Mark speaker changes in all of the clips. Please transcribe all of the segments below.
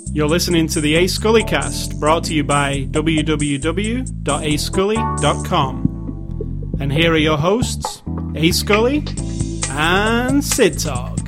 Speaker 1: You're listening to the A Scully cast, brought to you by www.ascully.com. And here are your hosts, A Scully and Sid Talk.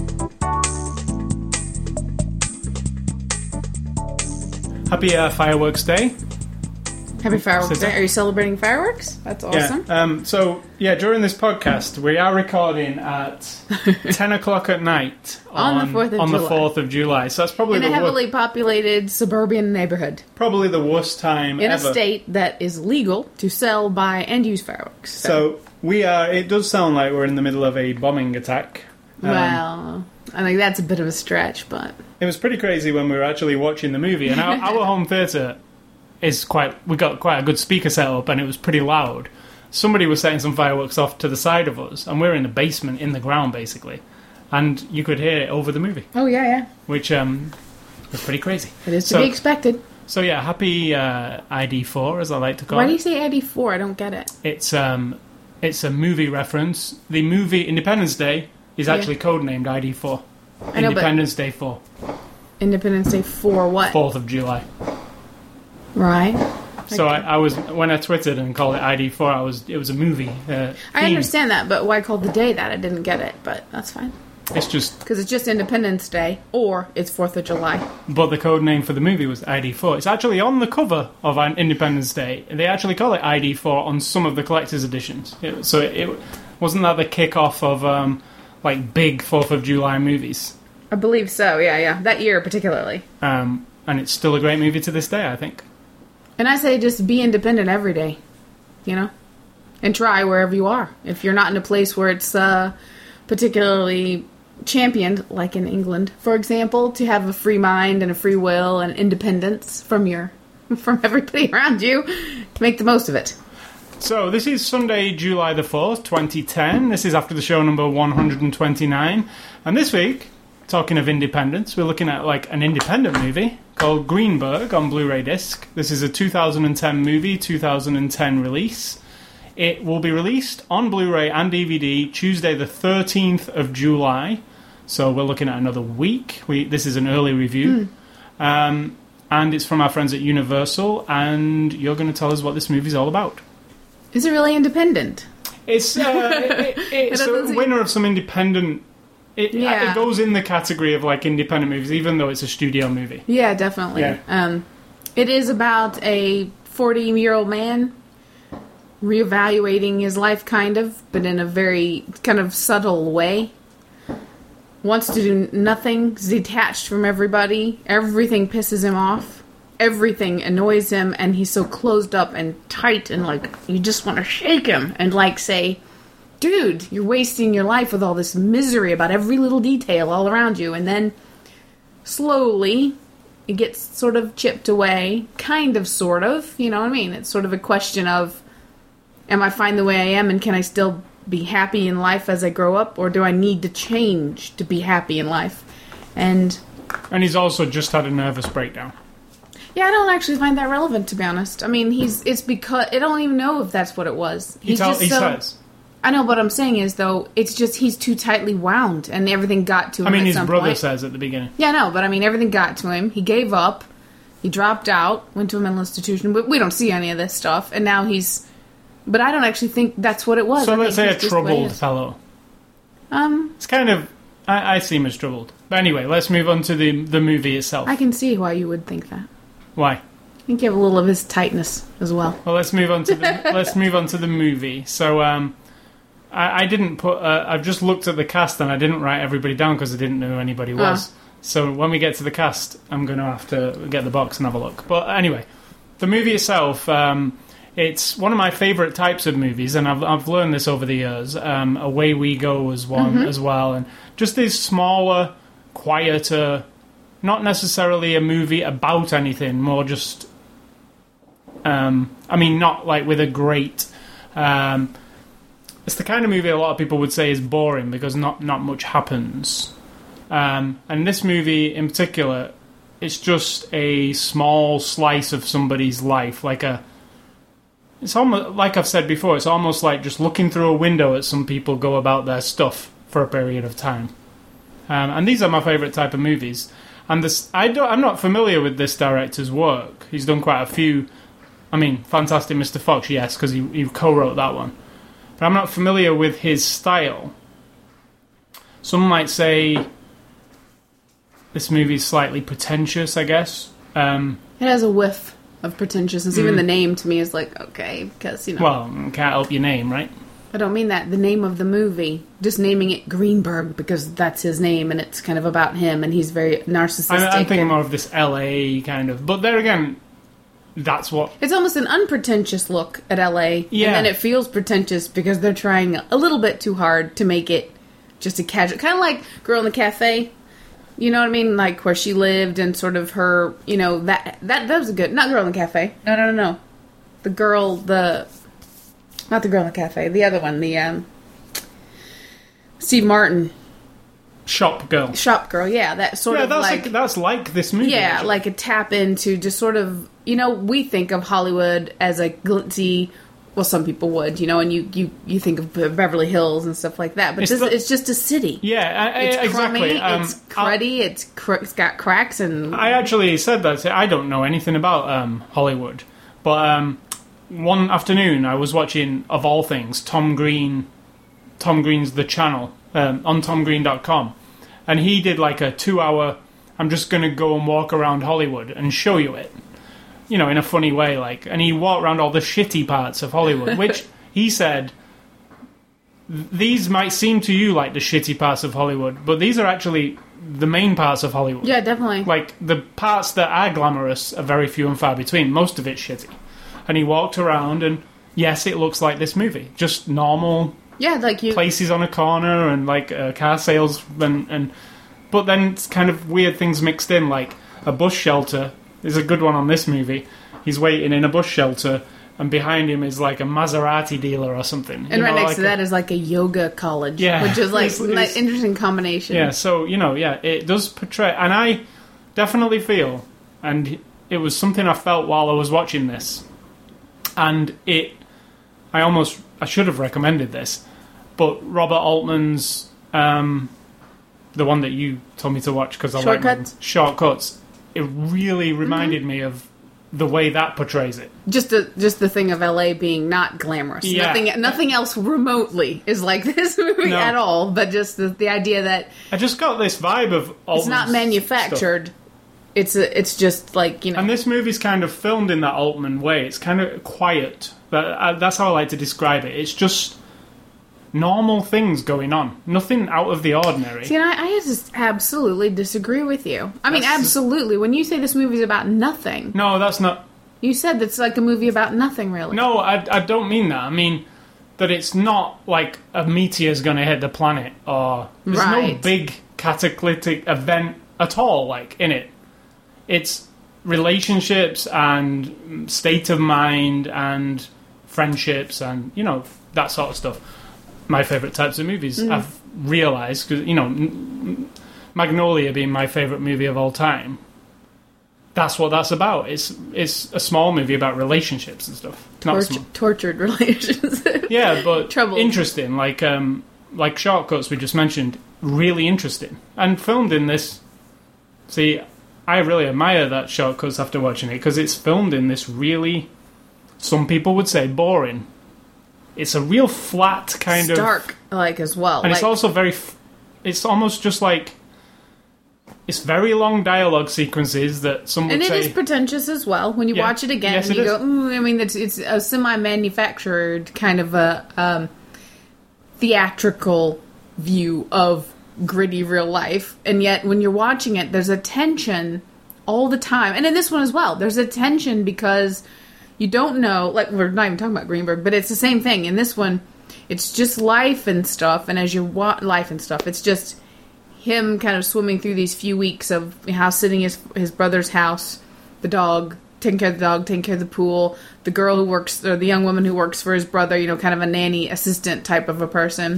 Speaker 1: Happy Fireworks Day.
Speaker 2: Happy Fireworks Day. Are you celebrating fireworks? That's awesome.
Speaker 1: Yeah. During this podcast, we are recording at 10 o'clock at night
Speaker 2: on the
Speaker 1: 4th of July. So that's probably
Speaker 2: in a heavily populated suburban neighborhood.
Speaker 1: Probably the worst time
Speaker 2: in
Speaker 1: ever.
Speaker 2: A state that is legal to sell, buy, and use fireworks.
Speaker 1: So we are. It does sound like we're in the middle of a bombing attack.
Speaker 2: Well, I think that's a bit of a stretch, but
Speaker 1: it was pretty crazy when we were actually watching the movie. And our home theatre is we got quite a good speaker setup, and it was pretty loud. Somebody was setting some fireworks off to the side of us, and we're in the basement, in the ground, basically. And you could hear it over the movie.
Speaker 2: Oh, yeah.
Speaker 1: Which was pretty crazy.
Speaker 2: It is to be expected.
Speaker 1: So, yeah, happy ID4, as I like to call it.
Speaker 2: Why do you say ID4? I don't get it.
Speaker 1: It's a movie reference. The movie Independence Day is actually codenamed ID4. Independence Day 4. Independence Day
Speaker 2: 4 what?
Speaker 1: 4th of July.
Speaker 2: Right.
Speaker 1: So I was, when I twittered and called it ID4, it was a movie.
Speaker 2: I understand that, but why call the day that? I didn't get it, but that's fine.
Speaker 1: It's just
Speaker 2: because it's just Independence Day or it's 4th of July.
Speaker 1: But the code name for the movie was ID4. It's actually on the cover of Independence Day. They actually call it ID4 on some of the collector's editions. It wasn't that the kickoff of big 4th of July movies.
Speaker 2: I believe so. Yeah. That year particularly.
Speaker 1: And it's still a great movie to this day, I think.
Speaker 2: And I say just be independent every day, and try wherever you are. If you're not in a place where it's particularly championed, like in England, for example, to have a free mind and a free will and independence from everybody around you, make the most of it.
Speaker 1: So this is Sunday, July the 4th, 2010. This is after the show number 129. And this week, talking of independence, we're looking at an independent movie called Greenberg on Blu-ray disc. This is a 2010 movie, 2010 release. It will be released on Blu-ray and DVD Tuesday the 13th of July. So we're looking at another week. This is an early review. And it's from our friends at Universal, and you're going to tell us what this movie's all about.
Speaker 2: Is it really independent?
Speaker 1: It's a winner of some independent... It goes in the category of independent movies, even though it's a studio movie.
Speaker 2: Yeah, definitely. Yeah. It is about a 40-year-old man reevaluating his life, but in a very kind of subtle way. Wants to do nothing, is detached from everybody. Everything pisses him off. Everything annoys him, and he's so closed up and tight, and you just want to shake him and say, dude, you're wasting your life with all this misery about every little detail all around you. And then slowly it gets sort of chipped away, sort of, you know what I mean? It's sort of a question of, am I fine the way I am and can I still be happy in life as I grow up, or do I need to change to be happy in life? And
Speaker 1: he's also just had a nervous breakdown.
Speaker 2: Yeah, I don't actually find that relevant, to be honest. I mean, it's because I don't even know if that's what it was.
Speaker 1: He says.
Speaker 2: I know, what I'm saying is, though, it's just he's too tightly wound, and everything got to him at some point.
Speaker 1: his brother says at the beginning.
Speaker 2: Yeah, no, but everything got to him. He gave up. He dropped out, went to a mental institution. But we don't see any of this stuff, and now he's... But I don't actually think that's what it was.
Speaker 1: So let's say a troubled fellow. It's kind of... I see him as troubled. But anyway, let's move on to the movie itself.
Speaker 2: I can see why you would think that.
Speaker 1: Why?
Speaker 2: I think you have a little of his tightness as well.
Speaker 1: Well, let's move on to the movie. So, I didn't put... I've just looked at the cast and I didn't write everybody down because I didn't know who anybody was. So when we get to the cast, I'm going to have to get the box and have a look. But anyway, the movie itself, it's one of my favourite types of movies, and I've learned this over the years. Away We Go was one as well. And just these smaller, quieter, not necessarily a movie about anything, more just... not with a great... it's the kind of movie a lot of people would say is boring because not much happens. And this movie in particular, it's just a small slice of somebody's life. It's almost, like I've said before, it's almost like just looking through a window at some people go about their stuff for a period of time. And these are my favourite type of movies. And I'm not familiar with this director's work. He's done quite a few. I mean, Fantastic Mr. Fox, yes, because he co-wrote that one. But I'm not familiar with his style. Some might say this movie's slightly pretentious, I guess.
Speaker 2: It has a whiff of pretentiousness. Even the name to me is like, okay, because, you know.
Speaker 1: Well, can't help your name, right?
Speaker 2: I don't mean that. The name of the movie. Just naming it Greenberg because that's his name and it's kind of about him and he's very narcissistic.
Speaker 1: I'm thinking more of this LA kind of. But there again, that's what...
Speaker 2: It's almost an unpretentious look at LA.
Speaker 1: Yeah.
Speaker 2: And then it feels pretentious because they're trying a little bit too hard to make it just a casual... Kind of like Girl in the Cafe. You know what I mean? Like where she lived and sort of her... You know, that was a good... Not Girl in the Cafe. No. The girl, Not the Girl in the Cafe. The other one, the Steve Martin.
Speaker 1: Shop Girl.
Speaker 2: Shop Girl, yeah. That sort of
Speaker 1: that's like this movie.
Speaker 2: Yeah,
Speaker 1: actually.
Speaker 2: like a tap into just sort of, you know, we think of Hollywood as a glitzy, well, some people would, you know, and you think of Beverly Hills and stuff like that, but it's just a city.
Speaker 1: Yeah,
Speaker 2: it's
Speaker 1: exactly.
Speaker 2: Crummy, it's cruddy, it's got cracks and...
Speaker 1: I actually said that. I don't know anything about Hollywood, but... one afternoon, I was watching, of all things, Tom Green's The Channel on TomGreen.com, and he did like a 2-hour. I'm just going to go and walk around Hollywood and show you it, you know, in a funny way, like. And he walked around all the shitty parts of Hollywood, which he said these might seem to you like the shitty parts of Hollywood, but these are actually the main parts of Hollywood.
Speaker 2: Yeah, definitely.
Speaker 1: Like the parts that are glamorous are very few and far between. Most of it's shitty. And he walked around, and yes, it looks like this movie. Just normal places on a corner, and like car sales, but then it's kind of weird things mixed in, like a bus shelter. There's a good one on this movie. He's waiting in a bus shelter, and behind him is like a Maserati dealer or something.
Speaker 2: And right next to that is like a yoga college, which is like an interesting combination.
Speaker 1: Yeah, so, you know, it does portray, and I definitely feel, and it was something I felt while I was watching this. And I should have recommended this, but Robert Altman's, the one that you told me to watch because I like Shortcuts, it really reminded me of the way that portrays it.
Speaker 2: Just the thing of LA being not glamorous.
Speaker 1: Yeah.
Speaker 2: Nothing else remotely is like this movie at all, but just the idea that...
Speaker 1: I just got this vibe of Altman's
Speaker 2: it's not manufactured. Stuff. It's just like, you know...
Speaker 1: And this movie's kind of filmed in that Altman way. It's kind of quiet. That's how I like to describe it. It's just normal things going on. Nothing out of the ordinary.
Speaker 2: See, and I just absolutely disagree with you. I mean, absolutely. When you say this movie's about nothing...
Speaker 1: No, that's not...
Speaker 2: You said it's like a movie about nothing, really.
Speaker 1: No, I don't mean that. I mean that it's not like a meteor's going to hit the planet, or... There's no big cataclysmic event at all, like, in it. It's relationships and state of mind and friendships and, you know, that sort of stuff. My favourite types of movies, I've realised, because, you know, Magnolia being my favourite movie of all time, that's what that's about. It's a small movie about relationships and stuff.
Speaker 2: Tortured relationships.
Speaker 1: Yeah, but
Speaker 2: Trouble.
Speaker 1: Interesting, like Shortcuts we just mentioned, really interesting. And filmed in this... See... I really admire that Shortcuts after watching it, because it's filmed in this really, some people would say, boring. It's a real flat kind of...
Speaker 2: Stark, like, as well.
Speaker 1: And it's also very... It's almost just like... It's very long dialogue sequences that some would say...
Speaker 2: And it is pretentious as well. When you watch it again, and you go, I mean, it's a semi-manufactured kind of a theatrical view of gritty real life, and yet when you're watching it, there's a tension all the time. And in this one as well, there's a tension because you don't know, like, we're not even talking about Greenberg, but it's the same thing. In this one, it's just life and stuff, and as you watch life and stuff, it's just him kind of swimming through these few weeks of house sitting his brother's house, the dog, taking care of the dog, taking care of the pool, the girl who works, or the young woman who works for his brother, you know, kind of a nanny assistant type of a person.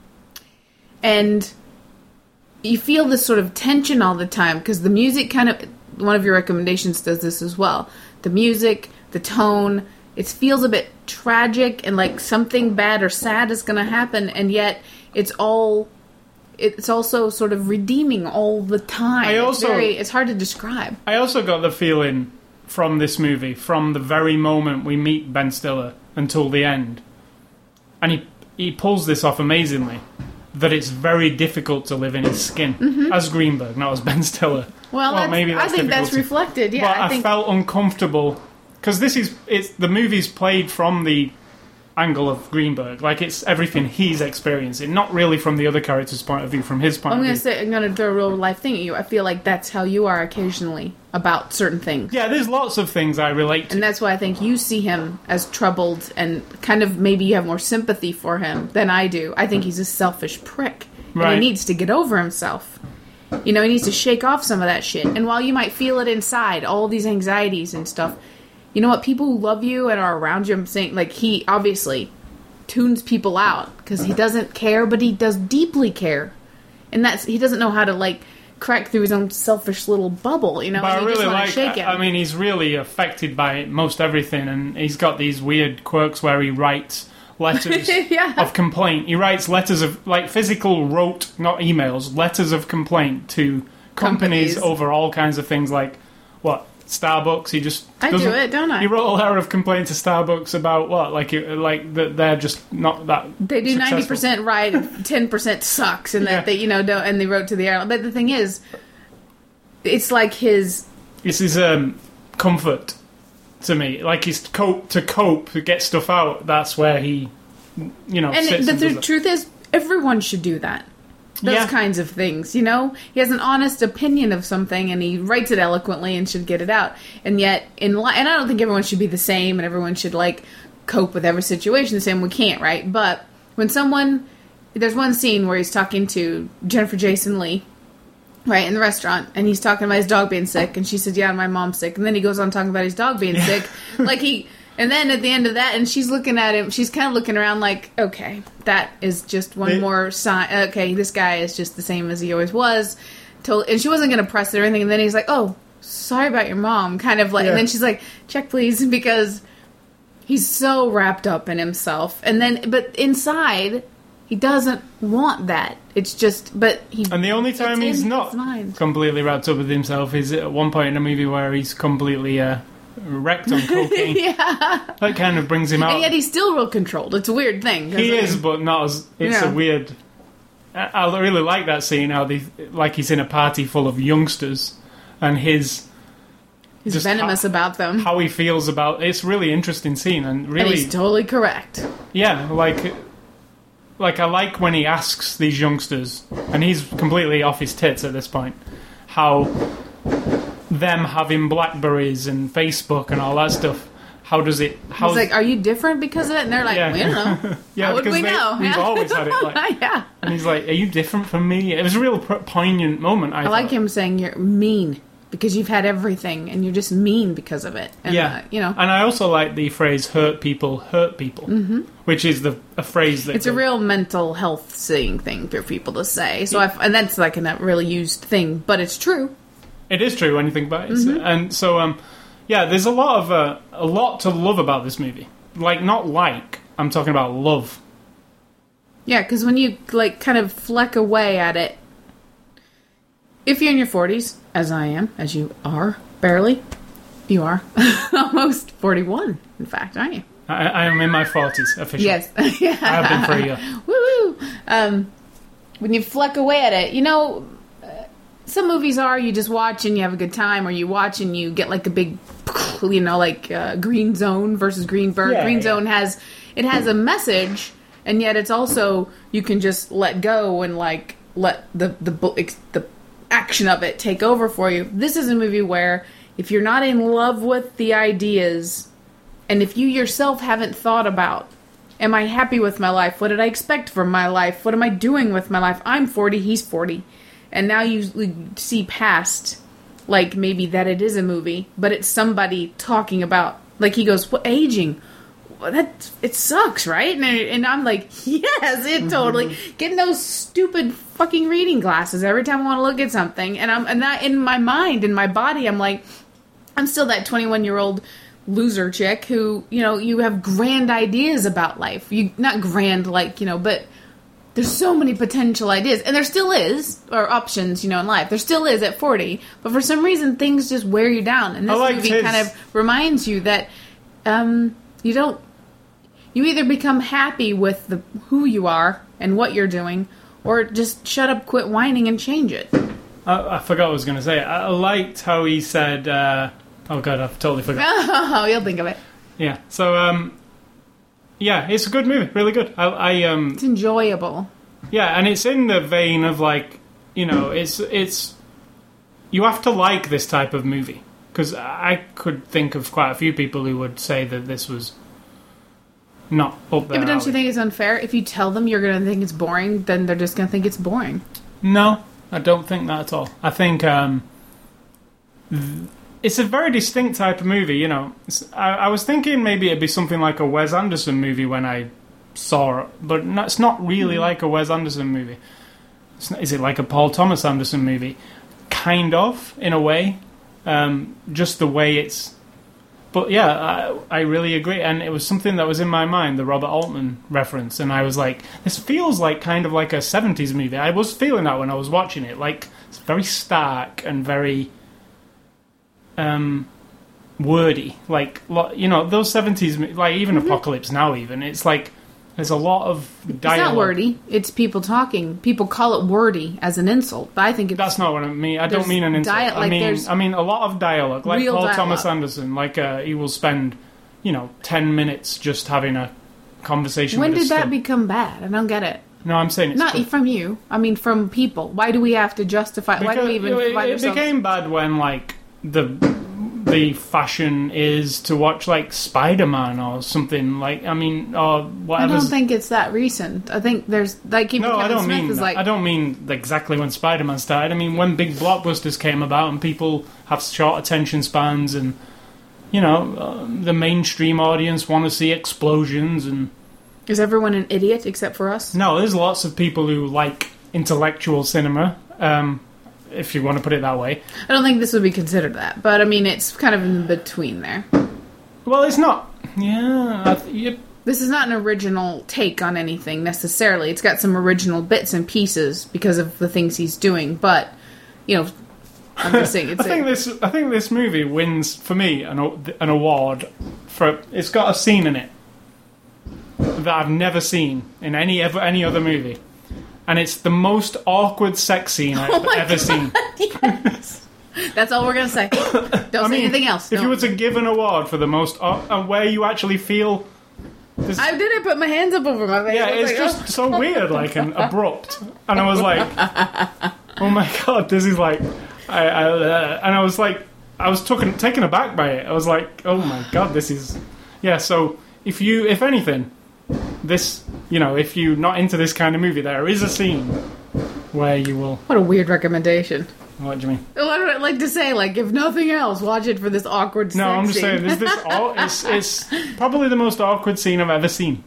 Speaker 2: And you feel this sort of tension all the time, because the music kind of, one of your recommendations does this as well. The music, the tone, it feels a bit tragic and like something bad or sad is going to happen, and yet it's all it's also sort of redeeming all the time. It's hard to describe.
Speaker 1: I also got the feeling from this movie, from the very moment we meet Ben Stiller until the end, and he pulls this off amazingly, that it's very difficult to live in his skin as Greenberg, not as Ben Stiller.
Speaker 2: Well,
Speaker 1: maybe
Speaker 2: I think that's reflected. Yeah,
Speaker 1: but I felt uncomfortable because the movie's played from the angle of Greenberg, like it's everything he's experiencing, not really from the other character's point of view, from his point of view.
Speaker 2: I'm going to throw a real life thing at you. I feel like that's how you are occasionally about certain things.
Speaker 1: Yeah, there's lots of things I relate to.
Speaker 2: And that's why I think you see him as troubled and kind of maybe you have more sympathy for him than I do. I think he's a selfish prick.
Speaker 1: Right.
Speaker 2: And he needs to get over himself. He needs to shake off some of that shit. And while you might feel it inside, all these anxieties and stuff, you know what? People who love you and are around you, I'm saying, like, he obviously tunes people out because he doesn't care, but he does deeply care. And he doesn't know how to, like, crack through his own selfish little bubble, you know?
Speaker 1: But
Speaker 2: and
Speaker 1: I really
Speaker 2: just shake him.
Speaker 1: I mean, he's really affected by most everything, and he's got these weird quirks where he writes letters of complaint. He writes letters of, like, not emails, letters of complaint to companies over all kinds of things, like, Starbucks.
Speaker 2: I do it, don't I?
Speaker 1: He wrote a letter of complaint to Starbucks about what, like that they're just not that.
Speaker 2: They do
Speaker 1: successful.
Speaker 2: 90% right, 10% sucks, and that they don't. And they wrote to the airline. But the thing is, it's like his.
Speaker 1: It's his comfort to me. Like he's to cope, to get stuff out. That's where he, sits
Speaker 2: but the truth is, everyone should do that. Those kinds of things, He has an honest opinion of something, and he writes it eloquently and should get it out. And yet, and I don't think everyone should be the same, and everyone should, like, cope with every situation the same. We can't, right? But when there's one scene where he's talking to Jennifer Jason Leigh, right, in the restaurant, and he's talking about his dog being sick, and she said, yeah, my mom's sick. And then he goes on talking about his dog being sick. And then at the end of that, and she's looking at him, she's kind of looking around like, okay, that is just one more sign. Okay, this guy is just the same as he always was. And she wasn't going to press it or anything. And then he's like, oh, sorry about your mom. Kind of like, and then she's like, check please, because he's so wrapped up in himself. But inside, he doesn't want that. It's just, and
Speaker 1: the only time he's not completely wrapped up with himself is at one point in a movie where he's completely, wrecked on cocaine. That kind of brings him out.
Speaker 2: And yet he's still real controlled. It's a weird thing.
Speaker 1: He is, but not as... It's a weird... I really like that scene, how he's in a party full of youngsters, and he's
Speaker 2: venomous about them.
Speaker 1: How he feels about... It's a really interesting scene, and really...
Speaker 2: And he's totally correct.
Speaker 1: Yeah, like I like when he asks these youngsters, and he's completely off his tits at this point, how... them having Blackberries and Facebook and all that stuff. He's
Speaker 2: like, are you different because of it? And they're like, we don't know. How would we know?
Speaker 1: We've always had it like. And he's like, are you different from me? It was a real poignant moment, I thought.
Speaker 2: like him saying you're mean because you've had everything and you're just mean because of it. And, And
Speaker 1: I also like the phrase hurt people, which is a phrase that...
Speaker 2: It's a real mental health thing for people to say. So and that's like a really used thing, but it's true.
Speaker 1: It is true when you think about it. And so, there's a lot to love about this movie. I'm talking about love.
Speaker 2: Yeah, because when you, like, kind of fleck away at it, if you're in your 40s, as I am, as you are, barely, you are, almost 41, in fact, aren't you?
Speaker 1: I am in my 40s, officially.
Speaker 2: Yes.
Speaker 1: I have been for a year.
Speaker 2: Woo-woo! When you fleck away at it, some movies you just watch and you have a good time, or you watch and you get like a big, Green Zone versus Greenberg. Green Zone has a message, and yet it's also, you can just let go and like let the action of it take over for you. This is a movie where if you're not in love with the ideas, and if you yourself haven't thought about, am I happy with my life? What did I expect from my life? What am I doing with my life? I'm 40, he's 40. And now you see past, like, maybe that it is a movie, but it's somebody talking about, like, he goes, what, aging? It sucks, right? And I'm like, yes, it totally. Getting those stupid fucking reading glasses every time I want to look at something. And that in my mind, in my body, I'm like, I'm still that 21-year-old loser chick who, you have grand ideas about life. Not grand, but there's so many potential ideas, and there still is, or options, in life. There still is at 40, but for some reason things just wear you down. And this movie kind of reminds you that you either become happy with who you are and what you're doing, or just shut up, quit whining, and change it.
Speaker 1: I forgot what I was going to say. I liked how he said, oh God, I've totally forgot.
Speaker 2: Oh, you'll think of it.
Speaker 1: Yeah, so, yeah, it's a good movie, really good.
Speaker 2: It's enjoyable.
Speaker 1: Yeah, and it's in the vein of, like, it's you have to like this type of movie. Because I could think of quite a few people who would say that this was not up there.
Speaker 2: Yeah, but don't you think it's unfair? If you tell them you're going to think it's boring, then they're just going to think it's boring.
Speaker 1: No, I don't think that at all. I think it's a very distinct type of movie, I was thinking maybe it'd be something like a Wes Anderson movie when I saw it, but it's not really like a Wes Anderson movie. Is it like a Paul Thomas Anderson movie? Kind of, in a way. Just the way it's... But yeah, I really agree. And it was something that was in my mind, the Robert Altman reference. And I was like, this feels like kind of like a 70s movie. I was feeling that when I was watching it. Like, it's very stark and very wordy. Like, those 70s... Like, even Apocalypse Now, even. It's like, there's a lot of dialogue.
Speaker 2: It's not wordy. It's people talking. People call it wordy as an insult. But I think it's...
Speaker 1: That's not what I mean. I don't mean an insult. I mean a lot of dialogue. Like Paul
Speaker 2: dialogue.
Speaker 1: Thomas Anderson. Like, he will spend, 10 minutes just having a conversation
Speaker 2: When
Speaker 1: with
Speaker 2: did that become bad? I don't get it.
Speaker 1: No, I'm saying it's...
Speaker 2: Not from you. I mean, from people. Why do we have to justify... Why do we even find ourselves...
Speaker 1: It became bad when, like, the fashion is to watch, like, Spider-Man or something, like, or whatever.
Speaker 2: I don't think it's that recent. I think there's, like, even Kevin Smith is like...
Speaker 1: I don't mean exactly when Spider-Man started. I mean, when big blockbusters came about and people have short attention spans and, the mainstream audience want to see explosions and...
Speaker 2: Is everyone an idiot except for us?
Speaker 1: No, there's lots of people who like intellectual cinema, if you want to put it that way.
Speaker 2: I don't think this would be considered that, but I mean, it's kind of in between there.
Speaker 1: Well, it's not. Yeah.
Speaker 2: This is not an original take on anything necessarily. It's got some original bits and pieces because of the things he's doing, but I'm just saying.
Speaker 1: I think this movie wins for me an award for it's got a scene in it that I've never seen in any other movie. And it's the most awkward sex scene I've ever seen.
Speaker 2: Yes. That's all we're going to say. Don't say anything else.
Speaker 1: If you were to give an award for the most... where you actually feel...
Speaker 2: I didn't put my hands up over my face.
Speaker 1: Yeah, it's just so weird, like, and abrupt. And I was like... Oh my God, this is like... and I was like... I was taken aback by it. I was like, oh my God, this is... Yeah, so if anything... This, if you're not into this kind of movie, there is a scene where you will...
Speaker 2: What a weird recommendation.
Speaker 1: What do you mean?
Speaker 2: What would I like to say? Like, if nothing else, watch it for this awkward scene.
Speaker 1: No, I'm just saying, it's probably the most awkward scene I've ever seen.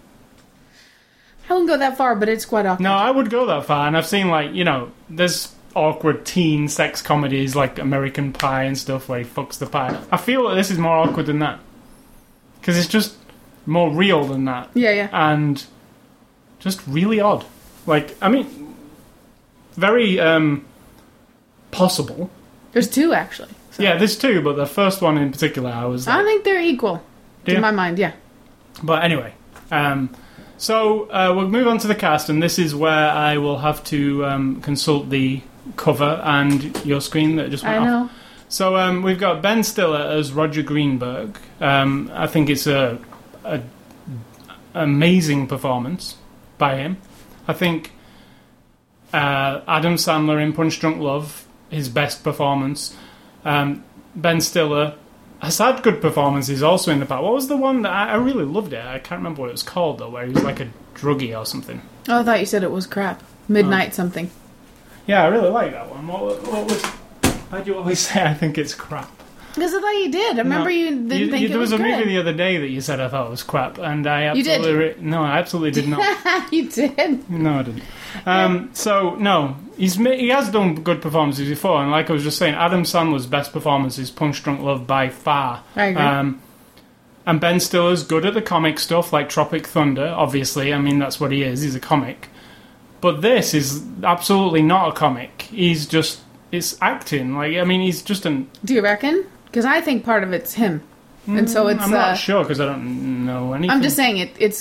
Speaker 2: I wouldn't go that far, but it's quite awkward.
Speaker 1: No, I would go that far, and I've seen, like, there's awkward teen sex comedies like American Pie and stuff where he fucks the pie. I feel that this is more awkward than that. Because it's just... more real than that.
Speaker 2: Yeah.
Speaker 1: And just really odd. Like, I mean, very possible.
Speaker 2: There's two, actually.
Speaker 1: So. Yeah, there's two, but the first one in particular, I was like...
Speaker 2: I think they're equal. In my mind, yeah.
Speaker 1: But anyway, so we'll move on to the cast, and this is where I will have to consult the cover and your screen that just went off.
Speaker 2: I know.
Speaker 1: So we've got Ben Stiller as Roger Greenberg. I think it's a amazing performance by him. I think Adam Sandler in Punch Drunk Love, his best performance. Ben Stiller has had good performances also in the past. What was the one that I really loved it? I can't remember what it was called though, where he was like a druggie or something.
Speaker 2: Oh, I thought you said it was crap. Midnight something.
Speaker 1: Yeah, I really like that one. Why do you always say I think it's crap?
Speaker 2: Because I thought you did. I remember you didn't think it was good.
Speaker 1: There was a movie the other day that you said I thought was crap, and I absolutely...
Speaker 2: You did?
Speaker 1: No, I absolutely did not.
Speaker 2: You did?
Speaker 1: No, I didn't. So, no. He has done good performances before, and like I was just saying, Adam Sandler's best performance is Punch Drunk Love by far.
Speaker 2: I agree.
Speaker 1: And Ben Stiller's good at the comic stuff, like Tropic Thunder, obviously. I mean, that's what he is. He's a comic. But this is absolutely not a comic. It's acting. Like, I mean, he's just an...
Speaker 2: Do you reckon? Because I think part of it's him. And so it's...
Speaker 1: I'm not sure, because I don't know anything.
Speaker 2: I'm just saying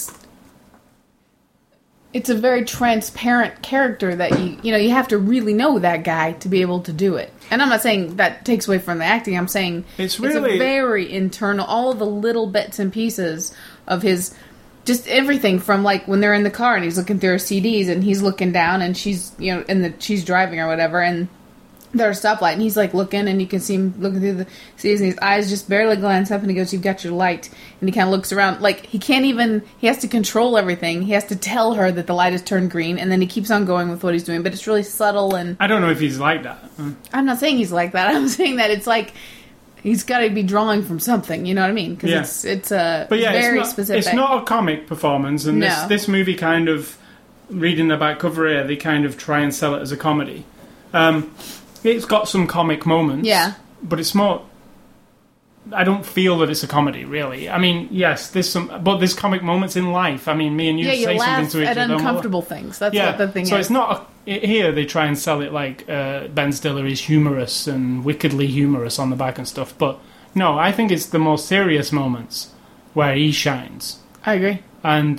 Speaker 2: it's a very transparent character that you have to really know that guy to be able to do it. And I'm not saying that takes away from the acting. I'm saying it's a very internal, all the little bits and pieces of his, just everything from like when they're in the car and he's looking through her CDs and he's looking down and she's, she's driving or whatever and there's a stoplight and he's like looking and you can see him looking through the CDs and his eyes just barely glance up and he goes, "You've got your light." And he kind of looks around like he has to control everything. He has to tell her that the light has turned green and then he keeps on going with what he's doing, but it's really subtle. And
Speaker 1: I don't know if he's like that.
Speaker 2: I'm not saying he's like that. I'm saying that it's like he's got to be drawing from something, you know what I mean? Because it's very specific.
Speaker 1: It's not a comic performance, and this movie kind of, reading the back cover here, they kind of try and sell it as a comedy. It's got some comic moments, but it's more... I don't feel that it's a comedy, really. I mean, yes, there's comic moments in life. I mean, me and you say something to each other.
Speaker 2: Yeah, you laugh at uncomfortable things. That's what the thing is.
Speaker 1: So it's not... Here, they try and sell it like Ben Stiller is humorous and wickedly humorous on the back and stuff. But, no, I think it's the more serious moments where he shines.
Speaker 2: I agree.
Speaker 1: And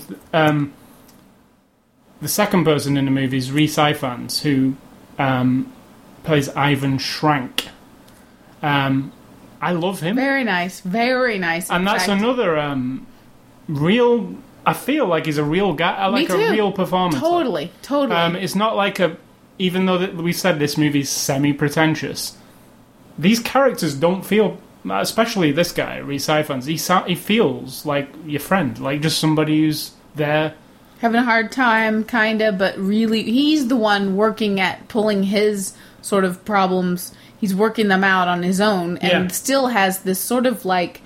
Speaker 1: the second person in the movie is Rhys Ifans, who plays Ivan Schrank. I love him.
Speaker 2: Very nice. Very nice.
Speaker 1: And that's another real... I feel like he's a real guy. Like a real performance.
Speaker 2: Totally.
Speaker 1: It's not like even though we said this movie's semi-pretentious, these characters don't feel... Especially this guy, Rhys Ifans. He feels like your friend. Like just somebody who's there...
Speaker 2: Having a hard time, kind of, but really... He's the one working at pulling his sort of problems... He's working them out on his own and still has this sort of like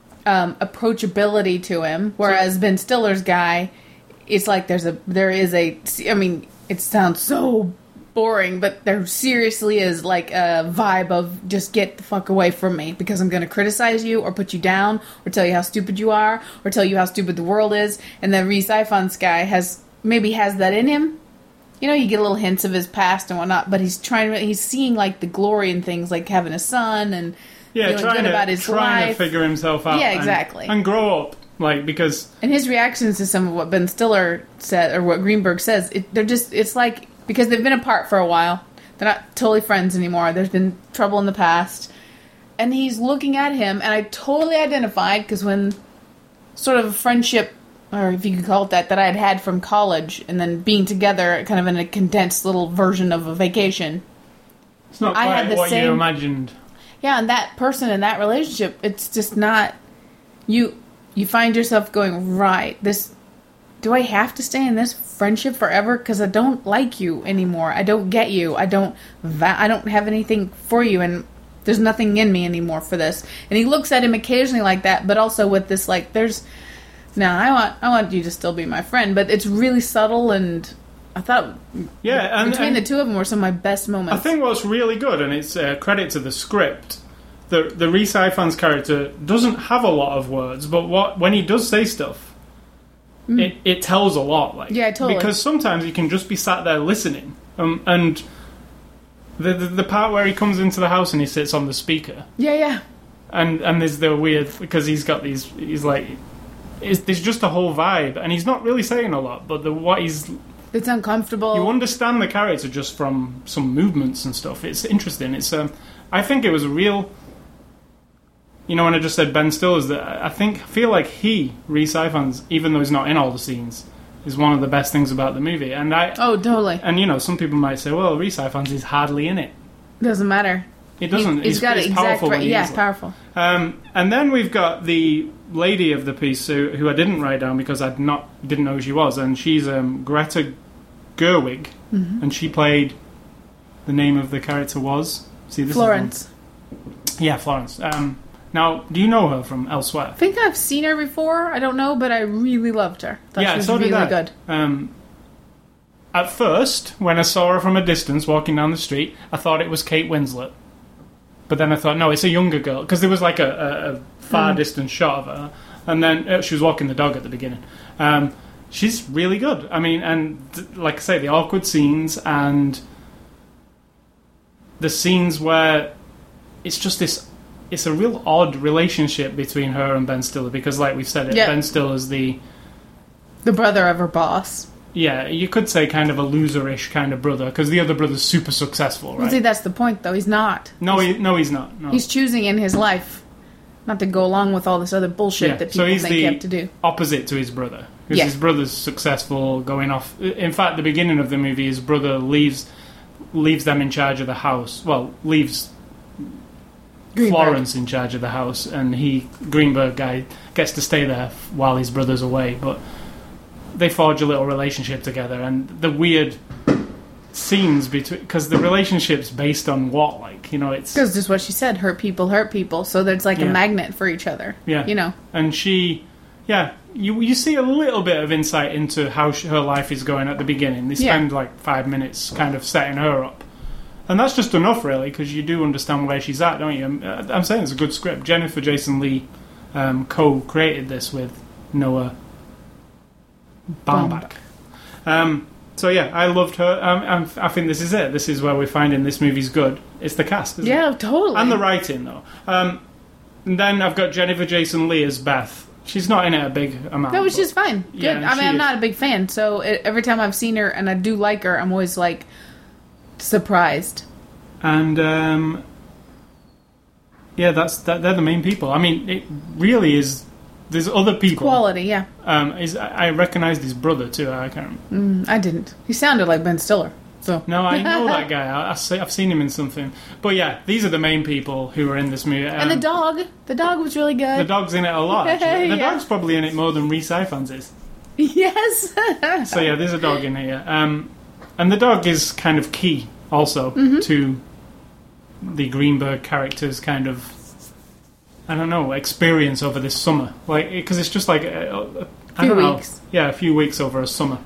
Speaker 2: approachability to him. Whereas Ben Stiller's guy, it's like there is a. I mean, it sounds so boring, but there seriously is like a vibe of just get the fuck away from me because I'm going to criticize you or put you down or tell you how stupid you are or tell you how stupid the world is. And then Rhys Ifans' guy has that in him. You know, you get little hints of his past and whatnot, but he's seeing like the glory in things like having a son and feeling good about his life.
Speaker 1: Trying to figure himself out.
Speaker 2: Yeah, exactly.
Speaker 1: And grow up, like, because...
Speaker 2: And his reactions to some of what Ben Stiller said, or what Greenberg says, it's like, because they've been apart for a while, they're not totally friends anymore, there's been trouble in the past, and he's looking at him, and I totally identified, because when sort of a friendship... or if you could call it that I had from college, and then being together kind of in a condensed little version of a vacation.
Speaker 1: It's not quite what you imagined.
Speaker 2: Yeah, and that person in that relationship, it's just not... You find yourself going, right, do I have to stay in this friendship forever? Because I don't like you anymore. I don't get you. I don't have anything for you, and there's nothing in me anymore for this. And he looks at him occasionally like that, but also with this, like, there's... No, I want you to still be my friend, but it's really subtle, and I thought between the two of them were some of my best moments. I
Speaker 1: think what's really good, and it's credit to the script, the Rhys Ifans character doesn't have a lot of words, but when he does say stuff, it tells a lot. Like,
Speaker 2: yeah, totally.
Speaker 1: Because sometimes he can just be sat there listening, and the part where he comes into the house and he sits on the speaker.
Speaker 2: Yeah.
Speaker 1: And there's the weird, because he's got these, he's like... There's just a whole vibe, and he's not really saying a lot, but
Speaker 2: it's uncomfortable.
Speaker 1: You understand the character just from some movements and stuff. It's interesting. It's I think it was a real... You know, when I just said Ben Stiller's, I feel like Rhys Ifans, even though he's not in all the scenes, is one of the best things about the movie. And
Speaker 2: oh, totally.
Speaker 1: And, you know, some people might say, well, Rhys Ifans is hardly in it.
Speaker 2: Doesn't matter.
Speaker 1: It doesn't.
Speaker 2: He's got
Speaker 1: it's powerful.
Speaker 2: Yeah, powerful.
Speaker 1: And then we've got the lady of the piece who I didn't write down because didn't know who she was, and she's Greta Gerwig, and she played... The name of the character was... See, this
Speaker 2: Florence.
Speaker 1: Yeah, Florence. Now, do you know her from elsewhere?
Speaker 2: I think I've seen her before. I don't know, but I really loved her. She was really good.
Speaker 1: At first, when I saw her from a distance walking down the street, I thought it was Kate Winslet. But then I thought, no, it's a younger girl. Because there was like a far distant shot of her. And then she was walking the dog at the beginning. And she's really good. I mean, and like I say, the awkward scenes and the scenes where it's just this. It's a real odd relationship between her and Ben Stiller because, like we've said, Ben Stiller's the
Speaker 2: brother of her boss.
Speaker 1: Yeah, you could say kind of a loser-ish kind of brother because the other brother's super successful, right?
Speaker 2: Well, see, that's the point, though. He's not.
Speaker 1: He's not. No.
Speaker 2: He's choosing in his life not to go along with all this other bullshit that people think you have to do.
Speaker 1: Opposite to his brother. Because his brother's successful, going off. In fact, the beginning of the movie, his brother leaves them in charge of the house. Well, leaves Florence in charge of the house, and Greenberg guy, gets to stay there while his brother's away. But they forge a little relationship together, and the weird scenes between, because the relationship's based on what, like, you know, it's
Speaker 2: because just what she said, hurt people, so there's like a magnet for each other.
Speaker 1: Yeah,
Speaker 2: you know,
Speaker 1: and you see a little bit of insight into how her life is going at the beginning. They spend like 5 minutes kind of setting her up, and that's just enough, really, because you do understand where she's at, don't you? I'm saying it's a good script. Jennifer Jason Leigh co-created this with Noah Baumbach. So yeah, I loved her. I think this is it. This is where we're finding this movie's good. It's the cast, isn't it?
Speaker 2: Yeah, totally.
Speaker 1: And the writing, though. And then I've got Jennifer Jason Leigh as Beth. She's not in it a big amount.
Speaker 2: No, she's fine. Good.
Speaker 1: Yeah,
Speaker 2: I mean, I'm not a big fan, so every time I've seen her, and I do like her, I'm always, like, surprised.
Speaker 1: And, yeah, they're the main people. I mean, it really is. There's other people.
Speaker 2: It's quality, yeah.
Speaker 1: I recognised his brother too. I can't remember.
Speaker 2: I didn't. He sounded like Ben Stiller. So
Speaker 1: no, I know that guy. I've seen him in something. But yeah, these are the main people who are in this movie.
Speaker 2: And the dog. The dog was really good.
Speaker 1: The dog's in it a lot. Actually. The dog's probably in it more than Rhys Ifans is.
Speaker 2: Yes.
Speaker 1: So yeah, there's a dog in here. And the dog is kind of key also to the Greenberg character's kind of, I don't know, experience over this summer. Like, because it's just like a few weeks. Yeah, a few weeks over a summer.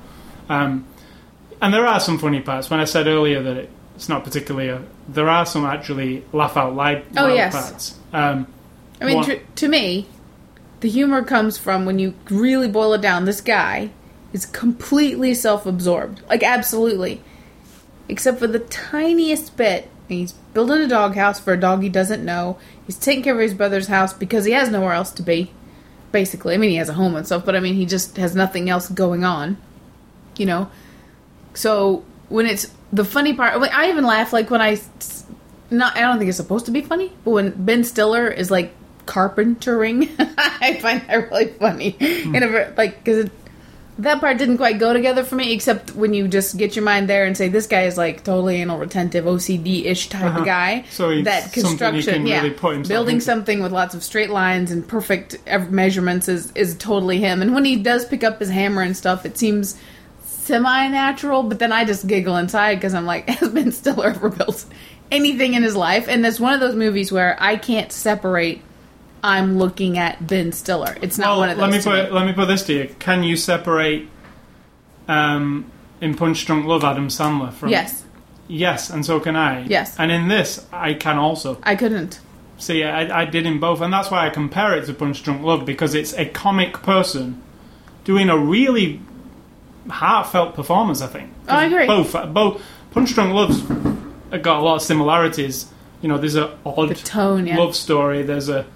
Speaker 1: And there are some funny parts. When I said earlier that it's not particularly there are some actually laugh out loud parts. I
Speaker 2: mean, to me, the humor comes from when you really boil it down. This guy is completely self-absorbed, like absolutely, except for the tiniest bit. He's building a doghouse for a dog he doesn't know. He's taking care of his brother's house because he has nowhere else to be, basically. I mean, he has a home and stuff, but I mean, he just has nothing else going on, you know? So, when it's the funny part, I even laugh, like, when I don't think it's supposed to be funny, but when Ben Stiller is, like, carpentering, I find that really funny. Because that part didn't quite go together for me, except when you just get your mind there and say, this guy is, like, totally anal retentive, OCD-ish type of guy.
Speaker 1: So that construction, really
Speaker 2: building something with lots of straight lines and perfect measurements is totally him. And when he does pick up his hammer and stuff, it seems semi-natural, but then I just giggle inside because I'm like, has Ben Stiller ever built anything in his life? And that's one of those movies where I can't separate I'm looking at Ben Stiller. It's not one of those.
Speaker 1: Let me put this to you. Can you separate in Punch Drunk Love Adam Sandler from... Yes, and so can I.
Speaker 2: Yes.
Speaker 1: And in this, I can also.
Speaker 2: I couldn't.
Speaker 1: See, I did in both, and that's why I compare it to Punch Drunk Love, because it's a comic person doing a really heartfelt performance, I think.
Speaker 2: Oh, I agree.
Speaker 1: Both Punch Drunk Love's got a lot of similarities. You know, there's a odd
Speaker 2: tone,
Speaker 1: love story.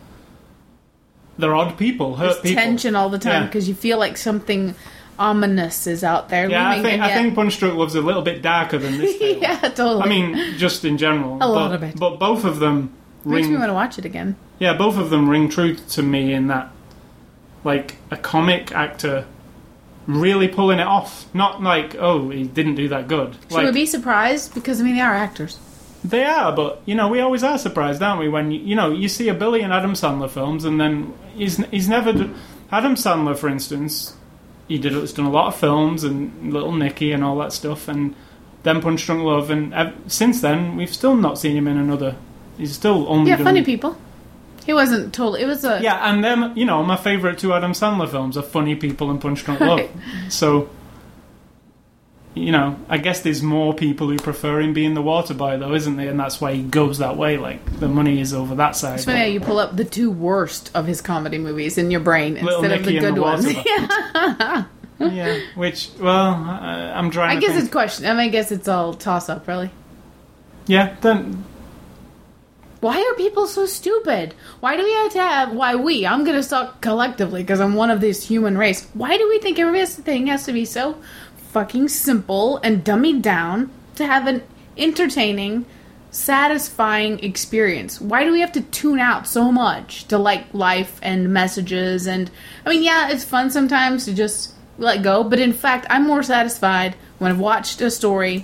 Speaker 1: They're odd people, hurt people.
Speaker 2: Tension all the time because you feel like something ominous is out there.
Speaker 1: Yeah, I think Punch Drunk Love's a little bit darker than this.
Speaker 2: Yeah, totally.
Speaker 1: I mean, just in general,
Speaker 2: a little bit.
Speaker 1: But both of them
Speaker 2: makes me want to watch it again.
Speaker 1: Yeah, both of them ring true to me in that, like, a comic actor really pulling it off. Not like, oh, he didn't do that good.
Speaker 2: Should we be surprised? Because, I mean, they are actors.
Speaker 1: They are, but, you know, we always are surprised, aren't we? When, you see a billion Adam Sandler films, and then he's never... Adam Sandler, for instance, he's done a lot of films, and Little Nicky and all that stuff, and then Punch Drunk Love, and since then, we've still not seen him in another... He's still only done...
Speaker 2: Funny People. He wasn't totally... It was a...
Speaker 1: Yeah, and then, my favourite two Adam Sandler films are Funny People and Punch Drunk Love. So... I guess there's more people who prefer him being the water boy, though, isn't there? And that's why he goes that way. Like, the money is over that side.
Speaker 2: It's funny how you pull up the two worst of his comedy movies in your brain instead of the good ones.
Speaker 1: Yeah, which, well, I'm trying
Speaker 2: I
Speaker 1: to
Speaker 2: guess
Speaker 1: think.
Speaker 2: it's question. I mean, I guess it's all toss up, really.
Speaker 1: Yeah, then...
Speaker 2: Why are people so stupid? Why do we have to have... I'm going to talk collectively because I'm one of this human race. Why do we think everything has to be so fucking simple and dummied down to have an entertaining, satisfying experience? Why do we have to tune out so much to like life and messages? And I mean, yeah, it's fun sometimes to just let go, but in fact, I'm more satisfied when I've watched a story,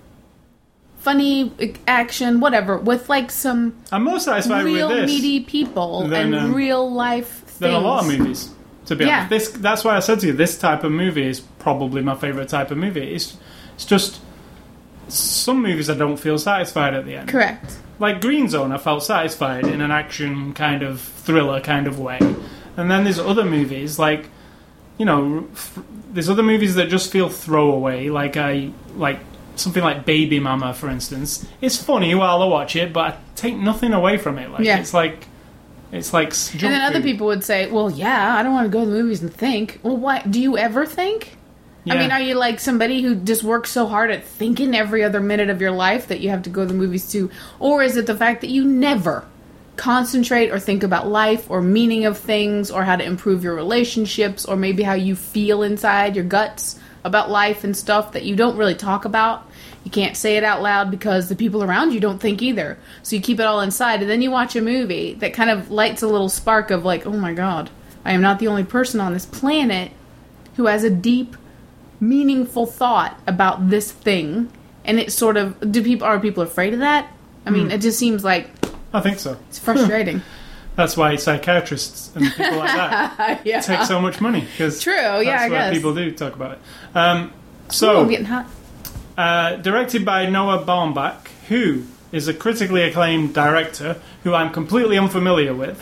Speaker 2: funny action, whatever, with like some
Speaker 1: I'm more satisfied
Speaker 2: real
Speaker 1: with this
Speaker 2: meaty people
Speaker 1: than,
Speaker 2: and real life things.
Speaker 1: than a lot of movies, to be
Speaker 2: Yeah.
Speaker 1: honest. That's why I said to you, this type of movie is probably my favourite type of movie. It's just... Some movies I don't feel satisfied at the end.
Speaker 2: Correct.
Speaker 1: Like Green Zone, I felt satisfied in an action kind of thriller kind of way. And then there's other movies, like, you know, there's other movies that just feel throwaway, like something like Baby Mama, for instance. It's funny while I watch it, but I take nothing away from it. Like,
Speaker 2: Yeah.
Speaker 1: it's like junk
Speaker 2: And then other
Speaker 1: food.
Speaker 2: people would say, well, yeah, I don't want to go to the movies and think. Well, what? Do you ever think?
Speaker 1: Yeah.
Speaker 2: I mean, are you like somebody who just works so hard at thinking every other minute of your life that you have to go to the movies too? Or is it the fact that you never concentrate or think about life or meaning of things or how to improve your relationships or maybe how you feel inside your guts about life and stuff that you don't really talk about? You can't say it out loud because the people around you don't think either. So you keep it all inside, and then you watch a movie that kind of lights a little spark of like, oh my god, I am not the only person on this planet who has a deep, meaningful thought about this thing. And it sort of... Are people afraid of that? I mean, it just seems like
Speaker 1: I think so.
Speaker 2: it's frustrating.
Speaker 1: That's why psychiatrists and people like that
Speaker 2: Yeah.
Speaker 1: take so much money. Cause
Speaker 2: True, yeah, I
Speaker 1: that's why
Speaker 2: guess.
Speaker 1: people do talk about it.
Speaker 2: Ooh,
Speaker 1: So...
Speaker 2: I'm getting hot.
Speaker 1: Directed by Noah Baumbach, who is a critically acclaimed director who I'm completely unfamiliar with.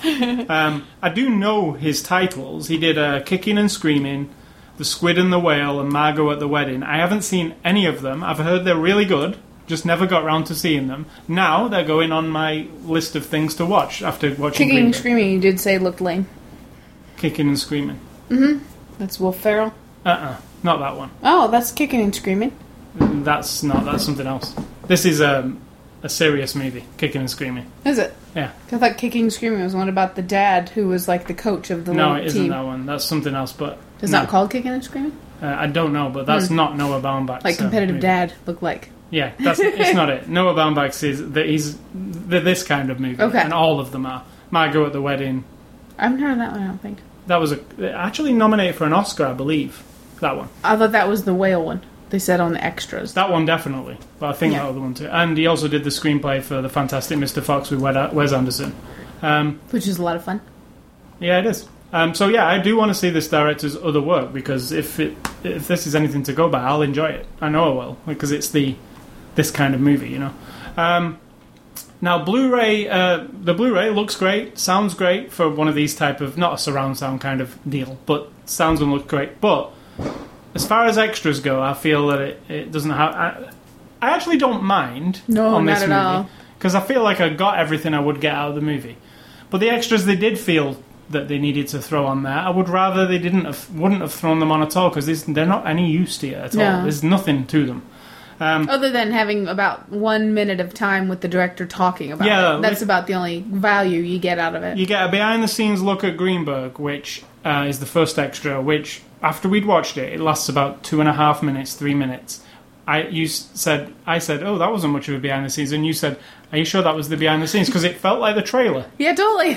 Speaker 1: I do know his titles. He did Kicking and Screaming, The Squid and the Whale, and Margot at the Wedding. I haven't seen any of them. I've heard they're really good, just never got round to seeing them. Now they're going on my list of things to watch after watching
Speaker 2: Kicking
Speaker 1: Green
Speaker 2: and
Speaker 1: Book.
Speaker 2: Screaming, you did say looked lame.
Speaker 1: Kicking and Screaming.
Speaker 2: That's Will Ferrell.
Speaker 1: Not that one.
Speaker 2: Oh, that's Kicking and Screaming.
Speaker 1: That's something else. This is a serious movie, Kicking and Screaming.
Speaker 2: Is it?
Speaker 1: Yeah.
Speaker 2: I thought Kicking and Screaming was one about the dad who was like the coach of the
Speaker 1: No,
Speaker 2: little
Speaker 1: it isn't
Speaker 2: team.
Speaker 1: that one. That's something else, but...
Speaker 2: It's
Speaker 1: no.
Speaker 2: not called Kicking and Screaming?
Speaker 1: I don't know, but that's not Noah Baumbach's
Speaker 2: Like Competitive
Speaker 1: movie.
Speaker 2: Dad look like.
Speaker 1: Yeah, it's not it. Noah Baumbach's is this kind of movie,
Speaker 2: Okay.
Speaker 1: and all of them are. Margot at the Wedding.
Speaker 2: I haven't heard of that one, I don't think.
Speaker 1: That was actually nominated for an Oscar, I believe. That one.
Speaker 2: I thought that was the whale one. They said on the extras.
Speaker 1: That one definitely, but I think
Speaker 2: Yeah.
Speaker 1: that other one too. And he also did the screenplay for The Fantastic Mr. Fox with Wes Anderson.
Speaker 2: Which is a lot of fun.
Speaker 1: Yeah, it is. So yeah, I do want to see this director's other work because if this is anything to go by, I'll enjoy it. I know I will because it's this kind of movie, you know. Now Blu-ray, the Blu-ray looks great, sounds great for one of these type of not a surround sound kind of deal, but sounds and looks great. But as far as extras go, I feel that it doesn't have. I actually don't mind
Speaker 2: No,
Speaker 1: on this
Speaker 2: not at
Speaker 1: movie
Speaker 2: all.
Speaker 1: because I feel like I got everything I would get out of the movie. But the extras they did feel that they needed to throw on there, I would rather they wouldn't have thrown them on at all because they're not any use to you at all.
Speaker 2: No.
Speaker 1: There's nothing to them.
Speaker 2: Other than having about 1 minute of time with the director talking about
Speaker 1: Yeah,
Speaker 2: it. That's
Speaker 1: like-
Speaker 2: about the only value you get out of it.
Speaker 1: You get a behind-the-scenes look at Greenberg, which is the first extra, which, after we'd watched it, it lasts about 2.5 minutes, 3 minutes. I said, oh, that wasn't much of a behind-the-scenes, and you said, are you sure that was the behind-the-scenes? Because it felt like the trailer.
Speaker 2: Yeah, totally.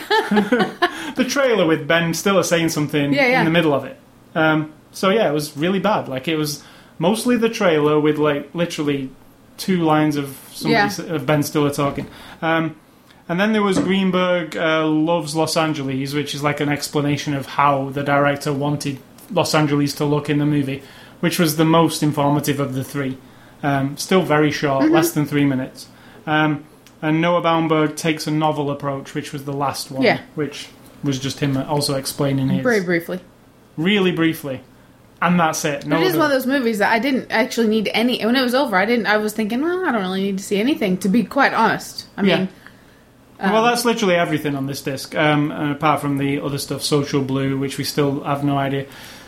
Speaker 1: The trailer with Ben Stiller saying something
Speaker 2: Yeah.
Speaker 1: in the middle of it. So yeah, it was really bad. Like, it was mostly the trailer with, like, literally 2 lines of of Ben Stiller talking. And then there was Greenberg Loves Los Angeles, which is like an explanation of how the director wanted Los Angeles to look in the movie, which was the most informative of the 3. Still very short, less than 3 minutes. And Noah Baumbach takes a novel approach, which was the last one,
Speaker 2: Yeah.
Speaker 1: which was just him also explaining his...
Speaker 2: Very briefly.
Speaker 1: Really briefly. And that's it.
Speaker 2: But it is one of those movies that I didn't actually need any... When it was over, I was thinking, well, I don't really need to see anything, to be quite honest. I mean...
Speaker 1: Well, that's literally everything on this disc, apart from the other stuff, Social Blue, which we still have no idea.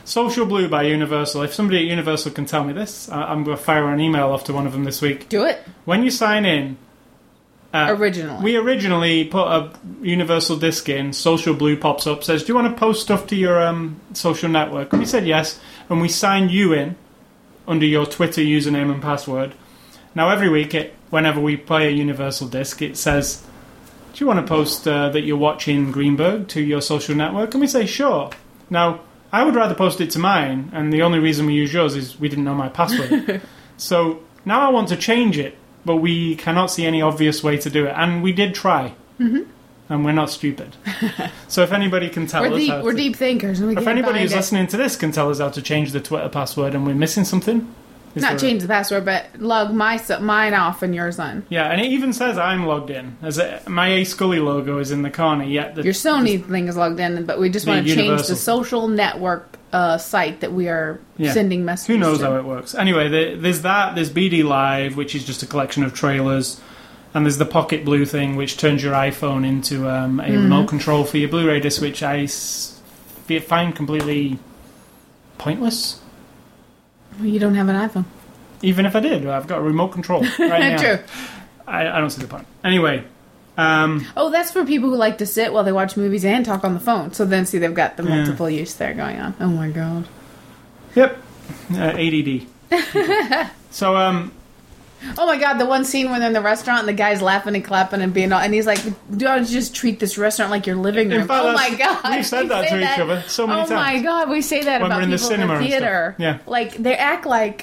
Speaker 1: Social Blue by Universal. If somebody at Universal can tell me this, I'm going to fire an email off to one of them this week.
Speaker 2: Do it.
Speaker 1: When you sign in...
Speaker 2: We
Speaker 1: originally put a Universal disc in. Social Blue pops up, says, do you want to post stuff to your social network? And we said yes, and we signed you in under your Twitter username and password. Now every week, whenever we play a Universal disc, it says, do you want to post that you're watching Greenberg to your social network? And we say, sure. Now, I would rather post it to mine, and the only reason we use yours is we didn't know my password. So now I want to change it, but we cannot see any obvious way to do it. And we did try. Mm-hmm. And we're not stupid. So if anybody can tell us how
Speaker 2: we're deep thinkers. And we
Speaker 1: if anybody who's listening to this can tell us how to change the Twitter password and we're missing something...
Speaker 2: Not change the password, but log mine off and yours on.
Speaker 1: Yeah, and it even says I'm logged in. My A. Scully logo is in the corner. Yet
Speaker 2: your Sony thing is logged in, but we just want to change the social network site that we are sending messages to.
Speaker 1: Who knows how it works? Anyway, there's that. There's BD Live, which is just a collection of trailers. And there's the Pocket Blue thing, which turns your iPhone into a remote control for your Blu-ray disc, which I find completely pointless.
Speaker 2: Well, you don't have an iPhone.
Speaker 1: Even if I did, I've got a remote control right now.
Speaker 2: True.
Speaker 1: I don't see the point. Anyway.
Speaker 2: That's for people who like to sit while they watch movies and talk on the phone. So then, see, they've got the multiple use there going on. Oh, my God.
Speaker 1: Yep. ADD. So,
Speaker 2: oh my God, the one scene when they're in the restaurant and the guy's laughing and clapping and being all, and he's like, don't just treat this restaurant like your living room.
Speaker 1: Fact,
Speaker 2: oh my God.
Speaker 1: We've said that to each other so many times.
Speaker 2: Oh my God, we say that
Speaker 1: when
Speaker 2: about
Speaker 1: we're in
Speaker 2: people
Speaker 1: the cinema
Speaker 2: in the theater.
Speaker 1: Yeah.
Speaker 2: Like, they act like,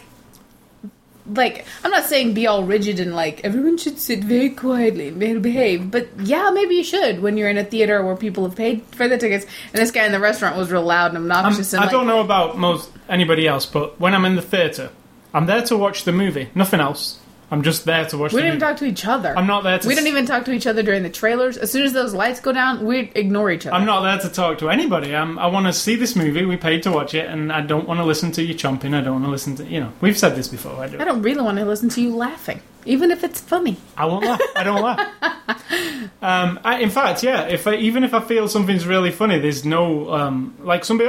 Speaker 2: I'm not saying be all rigid and like, everyone should sit very quietly and behave, but yeah, maybe you should when you're in a theater where people have paid for the tickets, and this guy in the restaurant was real loud and obnoxious.
Speaker 1: I don't know about anybody else, but when I'm in the theater, I'm there to watch the movie, nothing else. I'm just there to watch the movie.
Speaker 2: We don't even talk to each other.
Speaker 1: I'm not there to...
Speaker 2: We don't even talk to each other during the trailers. As soon as those lights go down, we ignore each other.
Speaker 1: I'm not there to talk to anybody. I want to see this movie. We paid to watch it, and I don't want to listen to you chomping. I don't want to listen to... we've said this before. I
Speaker 2: don't really want to listen to you laughing, even if it's funny.
Speaker 1: I won't laugh. I don't laugh. In fact, even if I feel something's really funny, there's no... like somebody...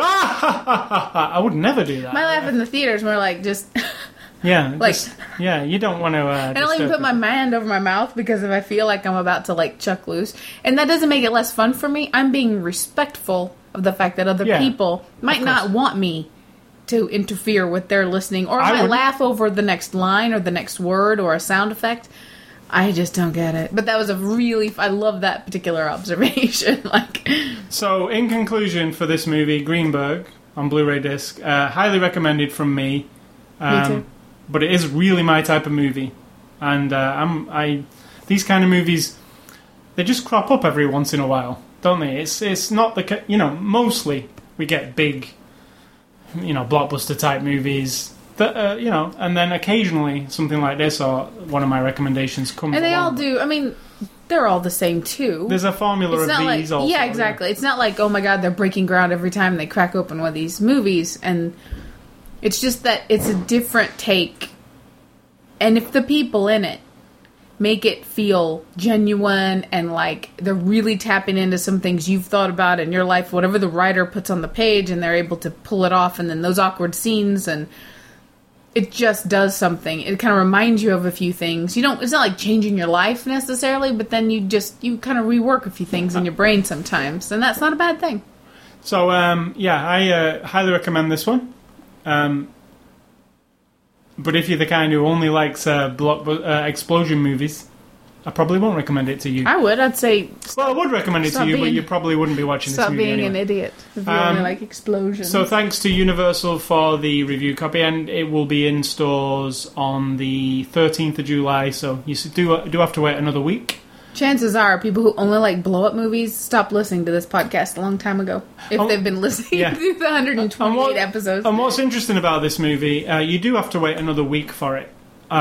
Speaker 1: I would never do that.
Speaker 2: My laugh in the theater is more like just...
Speaker 1: Yeah, you don't want to...
Speaker 2: I don't even put my hand over my mouth because if I feel like I'm about to like chuck loose, and that doesn't make it less fun for me. I'm being respectful of the fact that other people might not want me to interfere with their listening, or might laugh over the next line or the next word or a sound effect. I just don't get it. But that was I love that particular observation.
Speaker 1: So, in conclusion for this movie, Greenberg on Blu-ray disc, highly recommended from me.
Speaker 2: Me too.
Speaker 1: But it is really my type of movie, and these kind of movies, they just crop up every once in a while, don't they? It's not mostly we get big, blockbuster type movies that and then occasionally something like this or one of my recommendations comes.
Speaker 2: And they
Speaker 1: along.
Speaker 2: all do. I mean, they're all the same too.
Speaker 1: There's a formula of these also.
Speaker 2: Yeah, exactly. It's not like, oh my God, they're breaking ground every time they crack open one of these movies, and it's just that it's a different take. And if the people in it make it feel genuine and like they're really tapping into some things you've thought about in your life, whatever the writer puts on the page, and they're able to pull it off, and then those awkward scenes, and it just does something. It kind of reminds you of a few things. It's not like changing your life necessarily, but then you kind of rework a few things in your brain sometimes, and that's not a bad thing.
Speaker 1: So, I highly recommend this one. But if you're the kind who only likes explosion movies, I probably won't recommend it to you.
Speaker 2: I would. I'd say...
Speaker 1: I would recommend it to you, but you probably wouldn't be watching this movie
Speaker 2: Stop being
Speaker 1: anyway.
Speaker 2: an idiot if you only like explosions.
Speaker 1: So thanks to Universal for the review copy, and it will be in stores on the 13th of July, so you do have to wait another week.
Speaker 2: Chances are people who only like blow-up movies stopped listening to this podcast a long time ago, if they've been listening to the 128 episodes.
Speaker 1: And what's interesting about this movie, you do have to wait another week for it.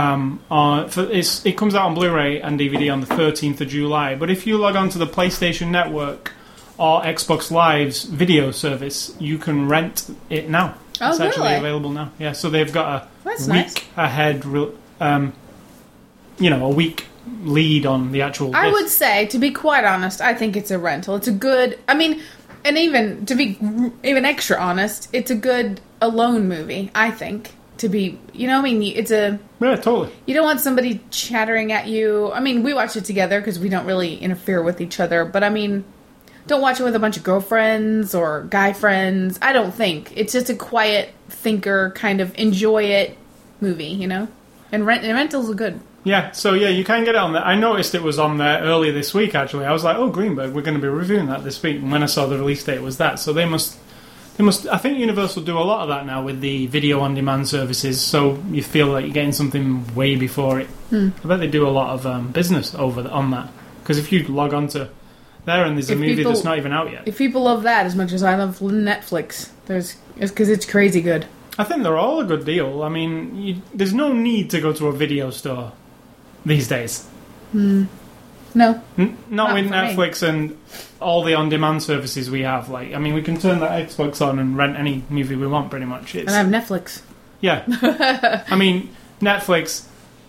Speaker 1: It comes out on Blu-ray and DVD on the 13th of July, but if you log on to the PlayStation Network or Xbox Live's video service, you can rent it now.
Speaker 2: Oh,
Speaker 1: it's actually
Speaker 2: really?
Speaker 1: available now. Yeah, so they've got
Speaker 2: That's
Speaker 1: a week ahead, a week lead on the actual disc.
Speaker 2: I would say, to be quite honest, I think it's a rental. It's a good... I mean, And even, to be even extra honest, it's a good alone movie, I think. To be, you know, I mean, it's a...
Speaker 1: Yeah, totally.
Speaker 2: You don't want somebody chattering at you. I mean, we watch it together because we don't really interfere with each other. But, I mean, don't watch it with a bunch of girlfriends or guy friends. I don't think. It's just a quiet thinker, kind of enjoy it movie, you know? And rentals are good.
Speaker 1: Yeah, so yeah, you can get it on there. I noticed it was on there earlier this week, actually. I was like, oh, Greenberg, we're going to be reviewing that this week. And when I saw the release date, it was that. So they must... I think Universal do a lot of that now with the video-on-demand services, so you feel like you're getting something way before it. I bet they do a lot of business on that. Because if you log on to there and there's a movie that's not even out yet.
Speaker 2: If people love that as much as I love Netflix, it's because it's crazy good.
Speaker 1: I think they're all a good deal. I mean, there's no need to go to a video store these days.
Speaker 2: No.
Speaker 1: Not with
Speaker 2: for
Speaker 1: Netflix and all the on-demand services we have. Like, I mean, we can turn that Xbox on and rent any movie we want, pretty much.
Speaker 2: And I have Netflix.
Speaker 1: Yeah. I mean, Netflix,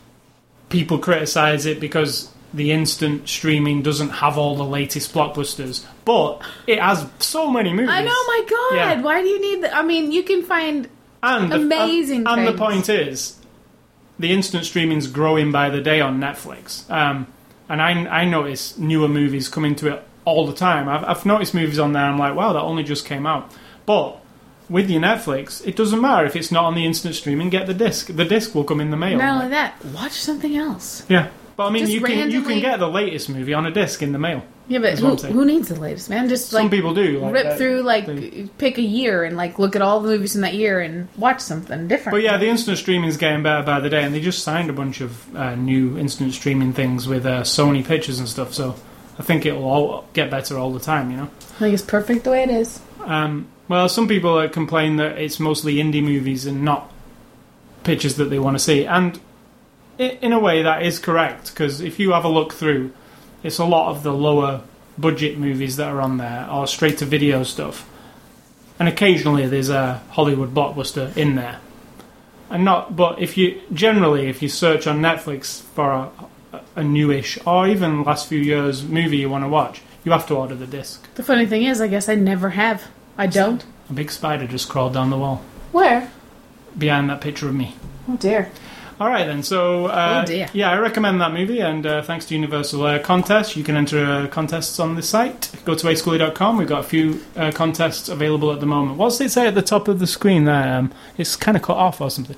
Speaker 1: people criticize it because the instant streaming doesn't have all the latest blockbusters, but it has so many movies.
Speaker 2: I know, my God.
Speaker 1: Yeah.
Speaker 2: Why do you need that? I mean, you can find amazing
Speaker 1: And
Speaker 2: things.
Speaker 1: the point is, the instant streaming's growing by the day on Netflix. And I notice newer movies coming to it all the time. I've noticed movies on there, I'm like, wow, that only just came out. But with your Netflix, it doesn't matter if it's not on the instant streaming, get the disc. The disc will come in the mail.
Speaker 2: Not only that, watch something else.
Speaker 1: Yeah. But I mean,
Speaker 2: Just
Speaker 1: you can
Speaker 2: randomly-
Speaker 1: get the latest movie on a disc in the mail.
Speaker 2: Yeah, but
Speaker 1: That's what I'm saying.
Speaker 2: who needs the latest, man? Just
Speaker 1: Some people do. Like
Speaker 2: rip
Speaker 1: that.
Speaker 2: through, pick a year and, look at all the movies in that year and watch something different.
Speaker 1: But yeah, the instant streaming's getting better by the day, and they just signed a bunch of new instant streaming things with Sony Pictures and stuff, so I think it'll all get better all the time, you know?
Speaker 2: I think it's perfect the way it is.
Speaker 1: Well, some people complain that it's mostly indie movies and not pictures that they want to see, and in a way that is correct, because if you have a look through, it's a lot of the lower budget movies that are on there, or straight to video stuff. And occasionally there's a Hollywood blockbuster in there. But if you search on Netflix for a newish, or even last few years movie you want to watch, you have to order the disc.
Speaker 2: The funny thing is, I guess I never have. I don't.
Speaker 1: A big spider just crawled down the wall.
Speaker 2: Where?
Speaker 1: Behind that picture of me.
Speaker 2: Oh dear.
Speaker 1: All right, then. So,
Speaker 2: Oh, dear.
Speaker 1: yeah, I recommend that movie, and thanks to Universal Contests, you can enter contests on the site. Go to aschoolie.com. We've got a few contests available at the moment. What's it say at the top of the screen there? It's kind of cut off or something.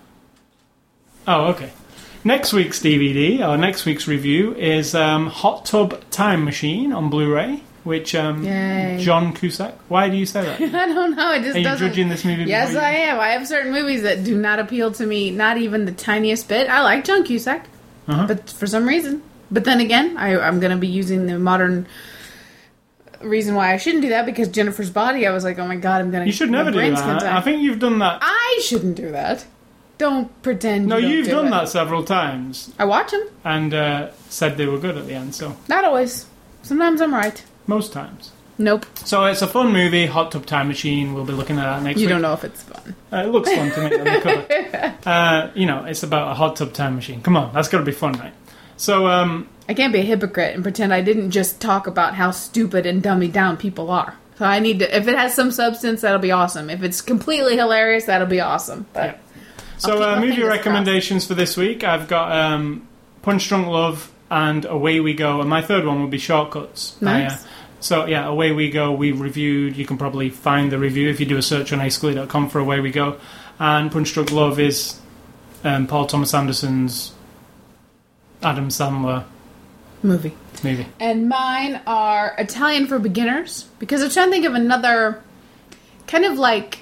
Speaker 1: Oh, okay. Next week's DVD, or next week's review, is Hot Tub Time Machine on Blu-ray, which
Speaker 2: Yay.
Speaker 1: John Cusack... Why do you say that?
Speaker 2: I don't know. It just
Speaker 1: Are you
Speaker 2: doesn't.
Speaker 1: judging this movie?
Speaker 2: Yes,
Speaker 1: before you-
Speaker 2: I am. I have certain movies that do not appeal to me, not even the tiniest bit. I like John Cusack, but for some reason. But then again, I'm going to be using the modern reason why I shouldn't do that, because Jennifer's Body, I was like, oh my God, I'm going to...
Speaker 1: You should never do that. I think you've done that.
Speaker 2: I shouldn't do that. Don't pretend
Speaker 1: No,
Speaker 2: you don't
Speaker 1: you've
Speaker 2: do
Speaker 1: done
Speaker 2: it.
Speaker 1: that several times,
Speaker 2: I watch them.
Speaker 1: and said they were good at the end, so
Speaker 2: Not always. Sometimes I'm right.
Speaker 1: most times.
Speaker 2: Nope.
Speaker 1: So it's a fun movie, Hot Tub Time Machine. We'll be looking at that next
Speaker 2: You
Speaker 1: week.
Speaker 2: don't know if it's fun.
Speaker 1: It looks fun to me on the cover. It's about a hot tub time machine. Come on, that's got to be fun, right? So,
Speaker 2: I can't be a hypocrite and pretend I didn't just talk about how stupid and dummy down people are. So I need to... If it has some substance, that'll be awesome. If it's completely hilarious, that'll be awesome. But
Speaker 1: yeah. So
Speaker 2: keep my
Speaker 1: movie
Speaker 2: fingers
Speaker 1: recommendations for this week. I've got Punch Drunk Love and Away We Go, and my third one will be Shortcuts.
Speaker 2: Nice.
Speaker 1: So yeah, Away We Go we reviewed. You can probably find the review if you do a search on aschoolie.com for Away We Go. And Punch Drunk Love is Paul Thomas Anderson's Adam Sandler
Speaker 2: movie. And mine are Italian for Beginners, because I'm trying to think of another kind of like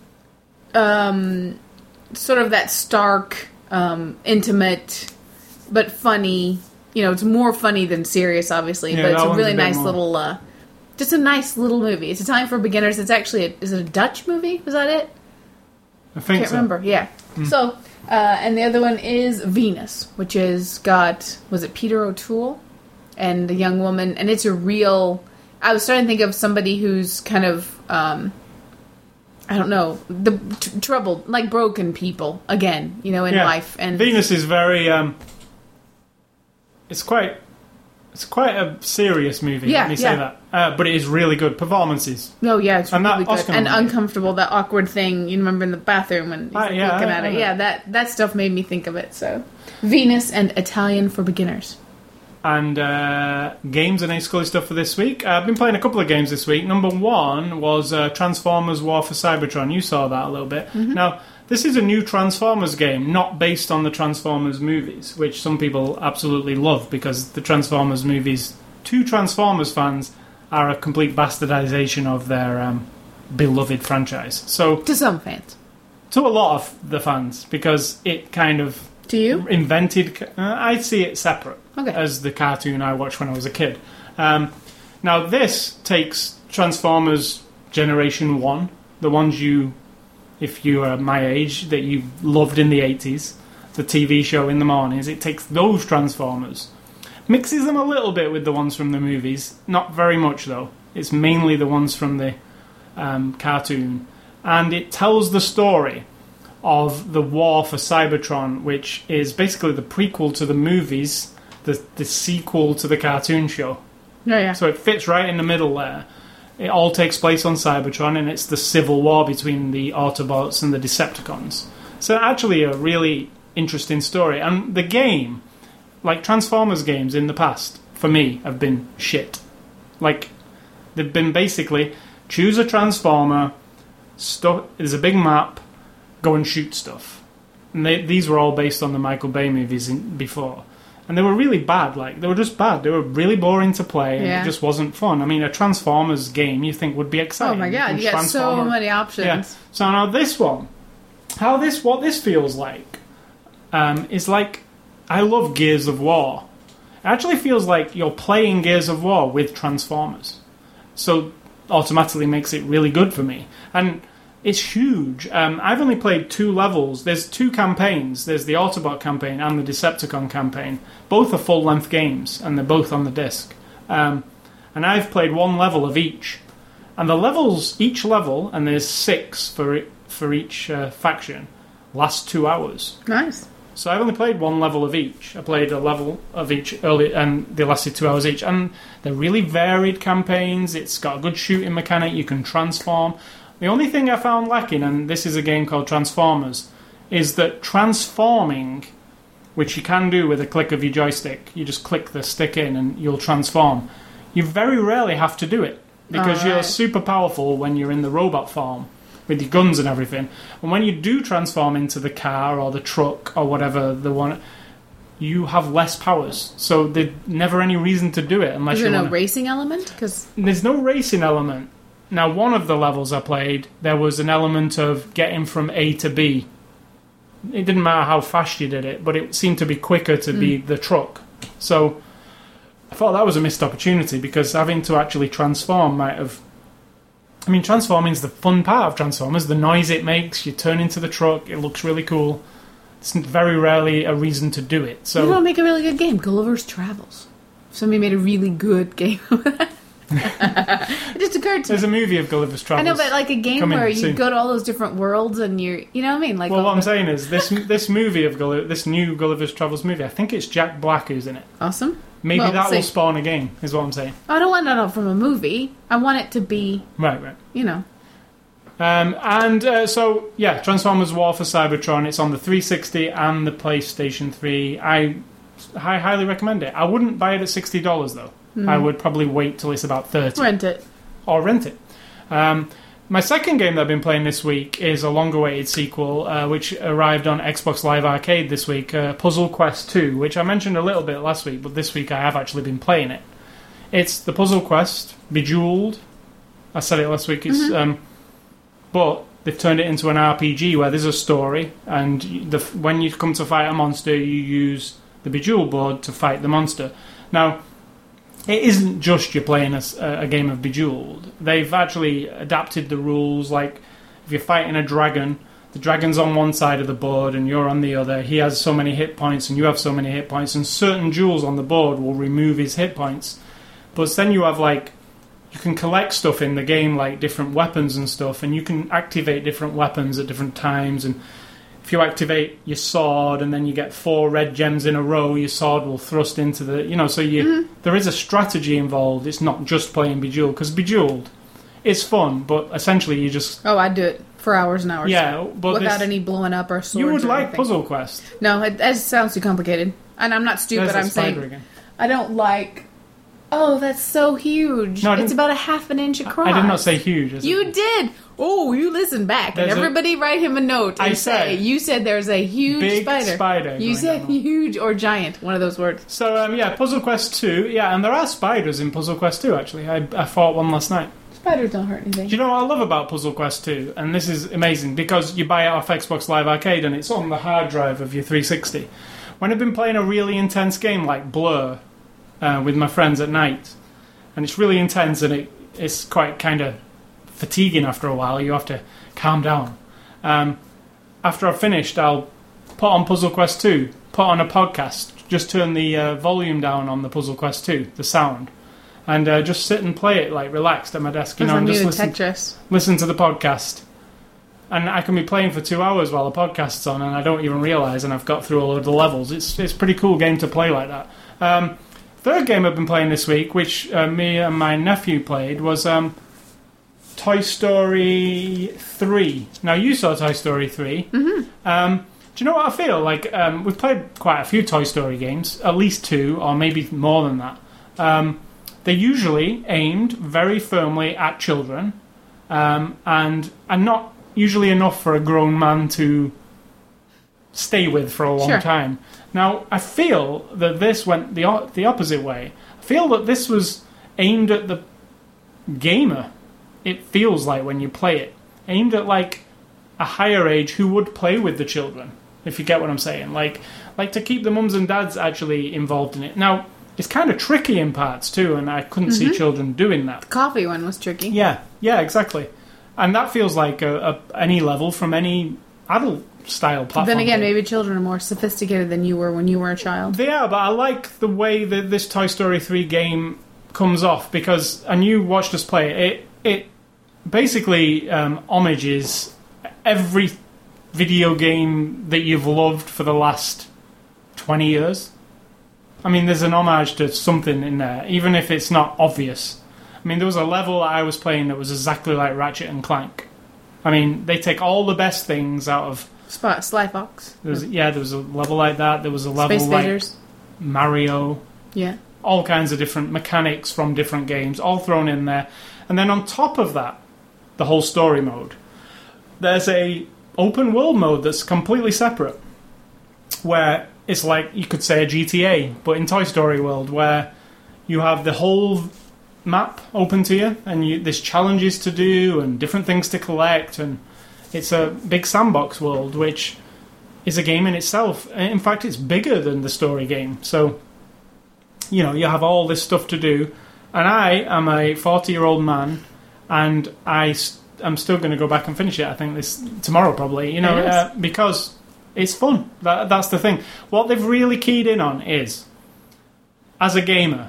Speaker 2: sort of that stark, intimate, but funny. You know, it's more funny than serious, obviously,
Speaker 1: Yeah,
Speaker 2: but it's
Speaker 1: that
Speaker 2: a
Speaker 1: one's
Speaker 2: really
Speaker 1: a bit
Speaker 2: nice
Speaker 1: more.
Speaker 2: little, just a nice little movie. It's Italian for Beginners. It's actually, is it a Dutch movie? Was that it?
Speaker 1: I think
Speaker 2: Can't
Speaker 1: so.
Speaker 2: remember. Yeah. So, and the other one is Venus, which has got, was it Peter O'Toole and a young woman, and it's a real. I was starting to think of somebody who's kind of, I don't know, the troubled, like broken people again, in
Speaker 1: Yeah.
Speaker 2: life. And
Speaker 1: Venus is very. It's quite It's quite a serious movie,
Speaker 2: Yeah,
Speaker 1: let me say that. But it is really good. Performances.
Speaker 2: No, yeah, it's
Speaker 1: And that
Speaker 2: really good.
Speaker 1: Oscar
Speaker 2: And
Speaker 1: nominee.
Speaker 2: uncomfortable, that awkward thing, you remember in the bathroom when he's like,
Speaker 1: yeah,
Speaker 2: looking at it.
Speaker 1: yeah.
Speaker 2: Yeah, that stuff made me think of it, so. Venus and Italian for Beginners.
Speaker 1: And games and Scully stuff for this week. I've been playing a couple of games this week. Number one was Transformers War for Cybertron. You saw that a little bit.
Speaker 2: Mm-hmm.
Speaker 1: Now, this is a new Transformers game, not based on the Transformers movies, which some people absolutely love because the Transformers movies, to Transformers fans, are a complete bastardization of their beloved franchise. So,
Speaker 2: To some fans.
Speaker 1: to a lot of the fans, because it kind of
Speaker 2: To you?
Speaker 1: invented. I see it separate
Speaker 2: Okay.
Speaker 1: as the cartoon I watched when I was a kid. Now this takes Transformers Generation 1, the ones you, if you are my age, that you loved in the 80s, the TV show in the mornings. It takes those Transformers, mixes them a little bit with the ones from the movies, not very much though. It's mainly the ones from the cartoon, and it tells the story of the War for Cybertron, which is basically the prequel to the movies, the sequel to the cartoon show.
Speaker 2: Oh, yeah.
Speaker 1: So it fits right in the middle there. It all takes place on Cybertron, and it's the civil war between the Autobots and the Decepticons. So actually a really interesting story. And the game, like Transformers games in the past, for me, have been shit. Like, they've been basically, choose a Transformer, there's a big map, go and shoot stuff. And these were all based on the Michael Bay movies before. And they were really bad. Like, they were just bad. They were really boring to play, and
Speaker 2: Yeah.
Speaker 1: it just wasn't fun. I mean, a Transformers game you think would be
Speaker 2: Oh
Speaker 1: exciting.
Speaker 2: my god,
Speaker 1: can
Speaker 2: you got so
Speaker 1: transform-
Speaker 2: many options.
Speaker 1: Yeah. So now this one, what this feels like, is like, I love Gears of War. It actually feels like you're playing Gears of War with Transformers. So automatically makes it really good for me. And it's huge. I've only played 2 levels. There's 2 campaigns. There's the Autobot campaign and the Decepticon campaign. Both are full-length games, and they're both on the disc. And I've played 1 level of each. And the levels, each level, and there's 6 for each faction, last 2 hours.
Speaker 2: Nice.
Speaker 1: So I've only played 1 level of each. I played a level of each early, and they lasted 2 hours each. And they're really varied campaigns. It's got a good shooting mechanic. You can transform. The only thing I found lacking, and this is a game called Transformers, is that transforming, which you can do with a click of your joystick, you just click the stick in and you'll transform. You very rarely have to do it, because you're
Speaker 2: Alright.
Speaker 1: super powerful when you're in the robot form, with your guns and everything. And when you do transform into the car or the truck or whatever the one, you have less powers. So there's never any reason to do it unless
Speaker 2: Is there
Speaker 1: you
Speaker 2: no
Speaker 1: want.
Speaker 2: racing element? Because
Speaker 1: There's no racing element. Now, one of the levels I played, there was an element of getting from A to B. It didn't matter how fast you did it, but it seemed to be quicker to be the truck. So I thought that was a missed opportunity, because having to actually transform might have... I mean, transforming's the fun part of Transformers. The noise it makes, you turn into the truck, it looks really cool. It's very rarely a reason to do it.
Speaker 2: you
Speaker 1: So
Speaker 2: don't make a really good game. Gulliver's Travels. Somebody made a really good game. It just occurred to
Speaker 1: there's
Speaker 2: me.
Speaker 1: a movie of Gulliver's
Speaker 2: I
Speaker 1: Travels.
Speaker 2: know, but like a game
Speaker 1: coming
Speaker 2: where you
Speaker 1: soon.
Speaker 2: go to all those different worlds and you're, you know what I mean? Like,
Speaker 1: Well,
Speaker 2: all
Speaker 1: what I'm
Speaker 2: the-
Speaker 1: saying is this movie of this new Gulliver's Travels movie, I think it's Jack Black who's in it.
Speaker 2: Awesome.
Speaker 1: Maybe
Speaker 2: Well,
Speaker 1: that
Speaker 2: see.
Speaker 1: will spawn a game, is what I'm saying.
Speaker 2: I don't want that from a movie. I want it to be,
Speaker 1: Right.
Speaker 2: you know.
Speaker 1: So Transformers War for Cybertron. It's on the 360 and the PlayStation 3. I highly recommend it. I wouldn't buy it at $60 though. I would probably wait till it's about 30
Speaker 2: Rent it.
Speaker 1: or rent it. My second game that I've been playing this week is a long-awaited sequel, which arrived on Xbox Live Arcade this week, Puzzle Quest 2, which I mentioned a little bit last week, but this week I have actually been playing it. It's the Puzzle Quest, Bejeweled. I said it last week. It's but they've turned it into an RPG where there's a story, and when you come to fight a monster, you use the Bejeweled board to fight the monster. Now, it isn't just you're playing a game of Bejeweled. They've actually adapted the rules. Like, if you're fighting a dragon, the dragon's on one side of the board and you're on the other. He has so many hit points and you have so many hit points, and certain jewels on the board will remove his hit points. But then you have, like, you can collect stuff in the game, like different weapons and stuff, and you can activate different weapons at different times. And if you activate your sword and then you get 4 red gems in a row, your sword will thrust into the, so there is a strategy involved. It's not just playing Bejeweled, because Bejeweled is fun, but essentially you just...
Speaker 2: Oh, I'd do it for hours and hours.
Speaker 1: Yeah, but
Speaker 2: without any blowing up or swords.
Speaker 1: You would
Speaker 2: or
Speaker 1: like
Speaker 2: anything.
Speaker 1: Puzzle Quest.
Speaker 2: No, it sounds too complicated. And I'm not stupid,
Speaker 1: There's
Speaker 2: I'm
Speaker 1: that spider
Speaker 2: saying...
Speaker 1: again.
Speaker 2: I don't like... Oh, that's so huge.
Speaker 1: No,
Speaker 2: it's about a half an inch across.
Speaker 1: I did not say huge.
Speaker 2: You did. Oh, you listen back.
Speaker 1: There's
Speaker 2: and everybody write him a note. And you said there's a huge
Speaker 1: big
Speaker 2: spider. You said
Speaker 1: on.
Speaker 2: huge or giant. One of those words.
Speaker 1: So, Puzzle Quest 2. Yeah, and there are spiders in Puzzle Quest 2, actually. I fought one last night.
Speaker 2: Spiders don't hurt anything.
Speaker 1: Do you know what I love about Puzzle Quest 2? And this is amazing, because you buy it off Xbox Live Arcade and it's on the hard drive of your 360. When I've been playing a really intense game like Blur with my friends at night, and it's really intense and it's quite kind of fatiguing after a while, you have to calm down. After I've finished, I'll put on Puzzle Quest 2, put on a podcast, just turn the volume down on the Puzzle Quest 2, the sound, and just sit and play it like relaxed at my desk, and just listen to the podcast. And I can be playing for 2 hours while the podcast's on, and I don't even realise, and I've got through all of the levels. It's a pretty cool game to play like that. Third game I've been playing this week, which me and my nephew played, was Toy Story 3. Now, you saw Toy Story 3. Mm-hmm. Do you know what I feel? Like, we've played quite a few Toy Story games, at least 2, or maybe more than that. They're usually aimed very firmly at children, and not usually enough for a grown man to stay with for a long time. Now, I feel that this went the opposite way. I feel that this was aimed at the gamer. It feels like when you play it. Aimed at, like, a higher age who would play with the children, if you get what I'm saying. Like to keep the mums and dads actually involved in it. Now, it's kind of tricky in parts, too, and I couldn't see children doing that.
Speaker 2: The coffee one was tricky.
Speaker 1: Yeah, exactly. And that feels like any level from any adult-style platform.
Speaker 2: Then again, maybe children are more sophisticated than you were when you were a child.
Speaker 1: They are, but I like the way that this Toy Story 3 game comes off, because, and you watched us play it, it basically homages every video game that you've loved for the last 20 years. I mean, there's an homage to something in there, even if it's not obvious. I mean, there was a level that I was playing that was exactly like Ratchet and Clank. I mean, they take all the best things out of...
Speaker 2: Sly Fox.
Speaker 1: There was a level like that. There was a level
Speaker 2: Space Invaders.
Speaker 1: Like Mario.
Speaker 2: Yeah.
Speaker 1: All kinds of different mechanics from different games, all thrown in there. And then on top of that, the whole story mode, there's a open world mode that's completely separate, where it's like, you could say a GTA, but in Toy Story world, where you have the whole map open to you, and there's challenges to do and different things to collect, and it's a big sandbox world, which is a game in itself. In fact, it's bigger than the story game. So, you have all this stuff to do, and I am a 40-year-old man, and I'm still going to go back and finish it. I think tomorrow probably, because it's fun. That's the thing. What they've really keyed in on is, as a gamer,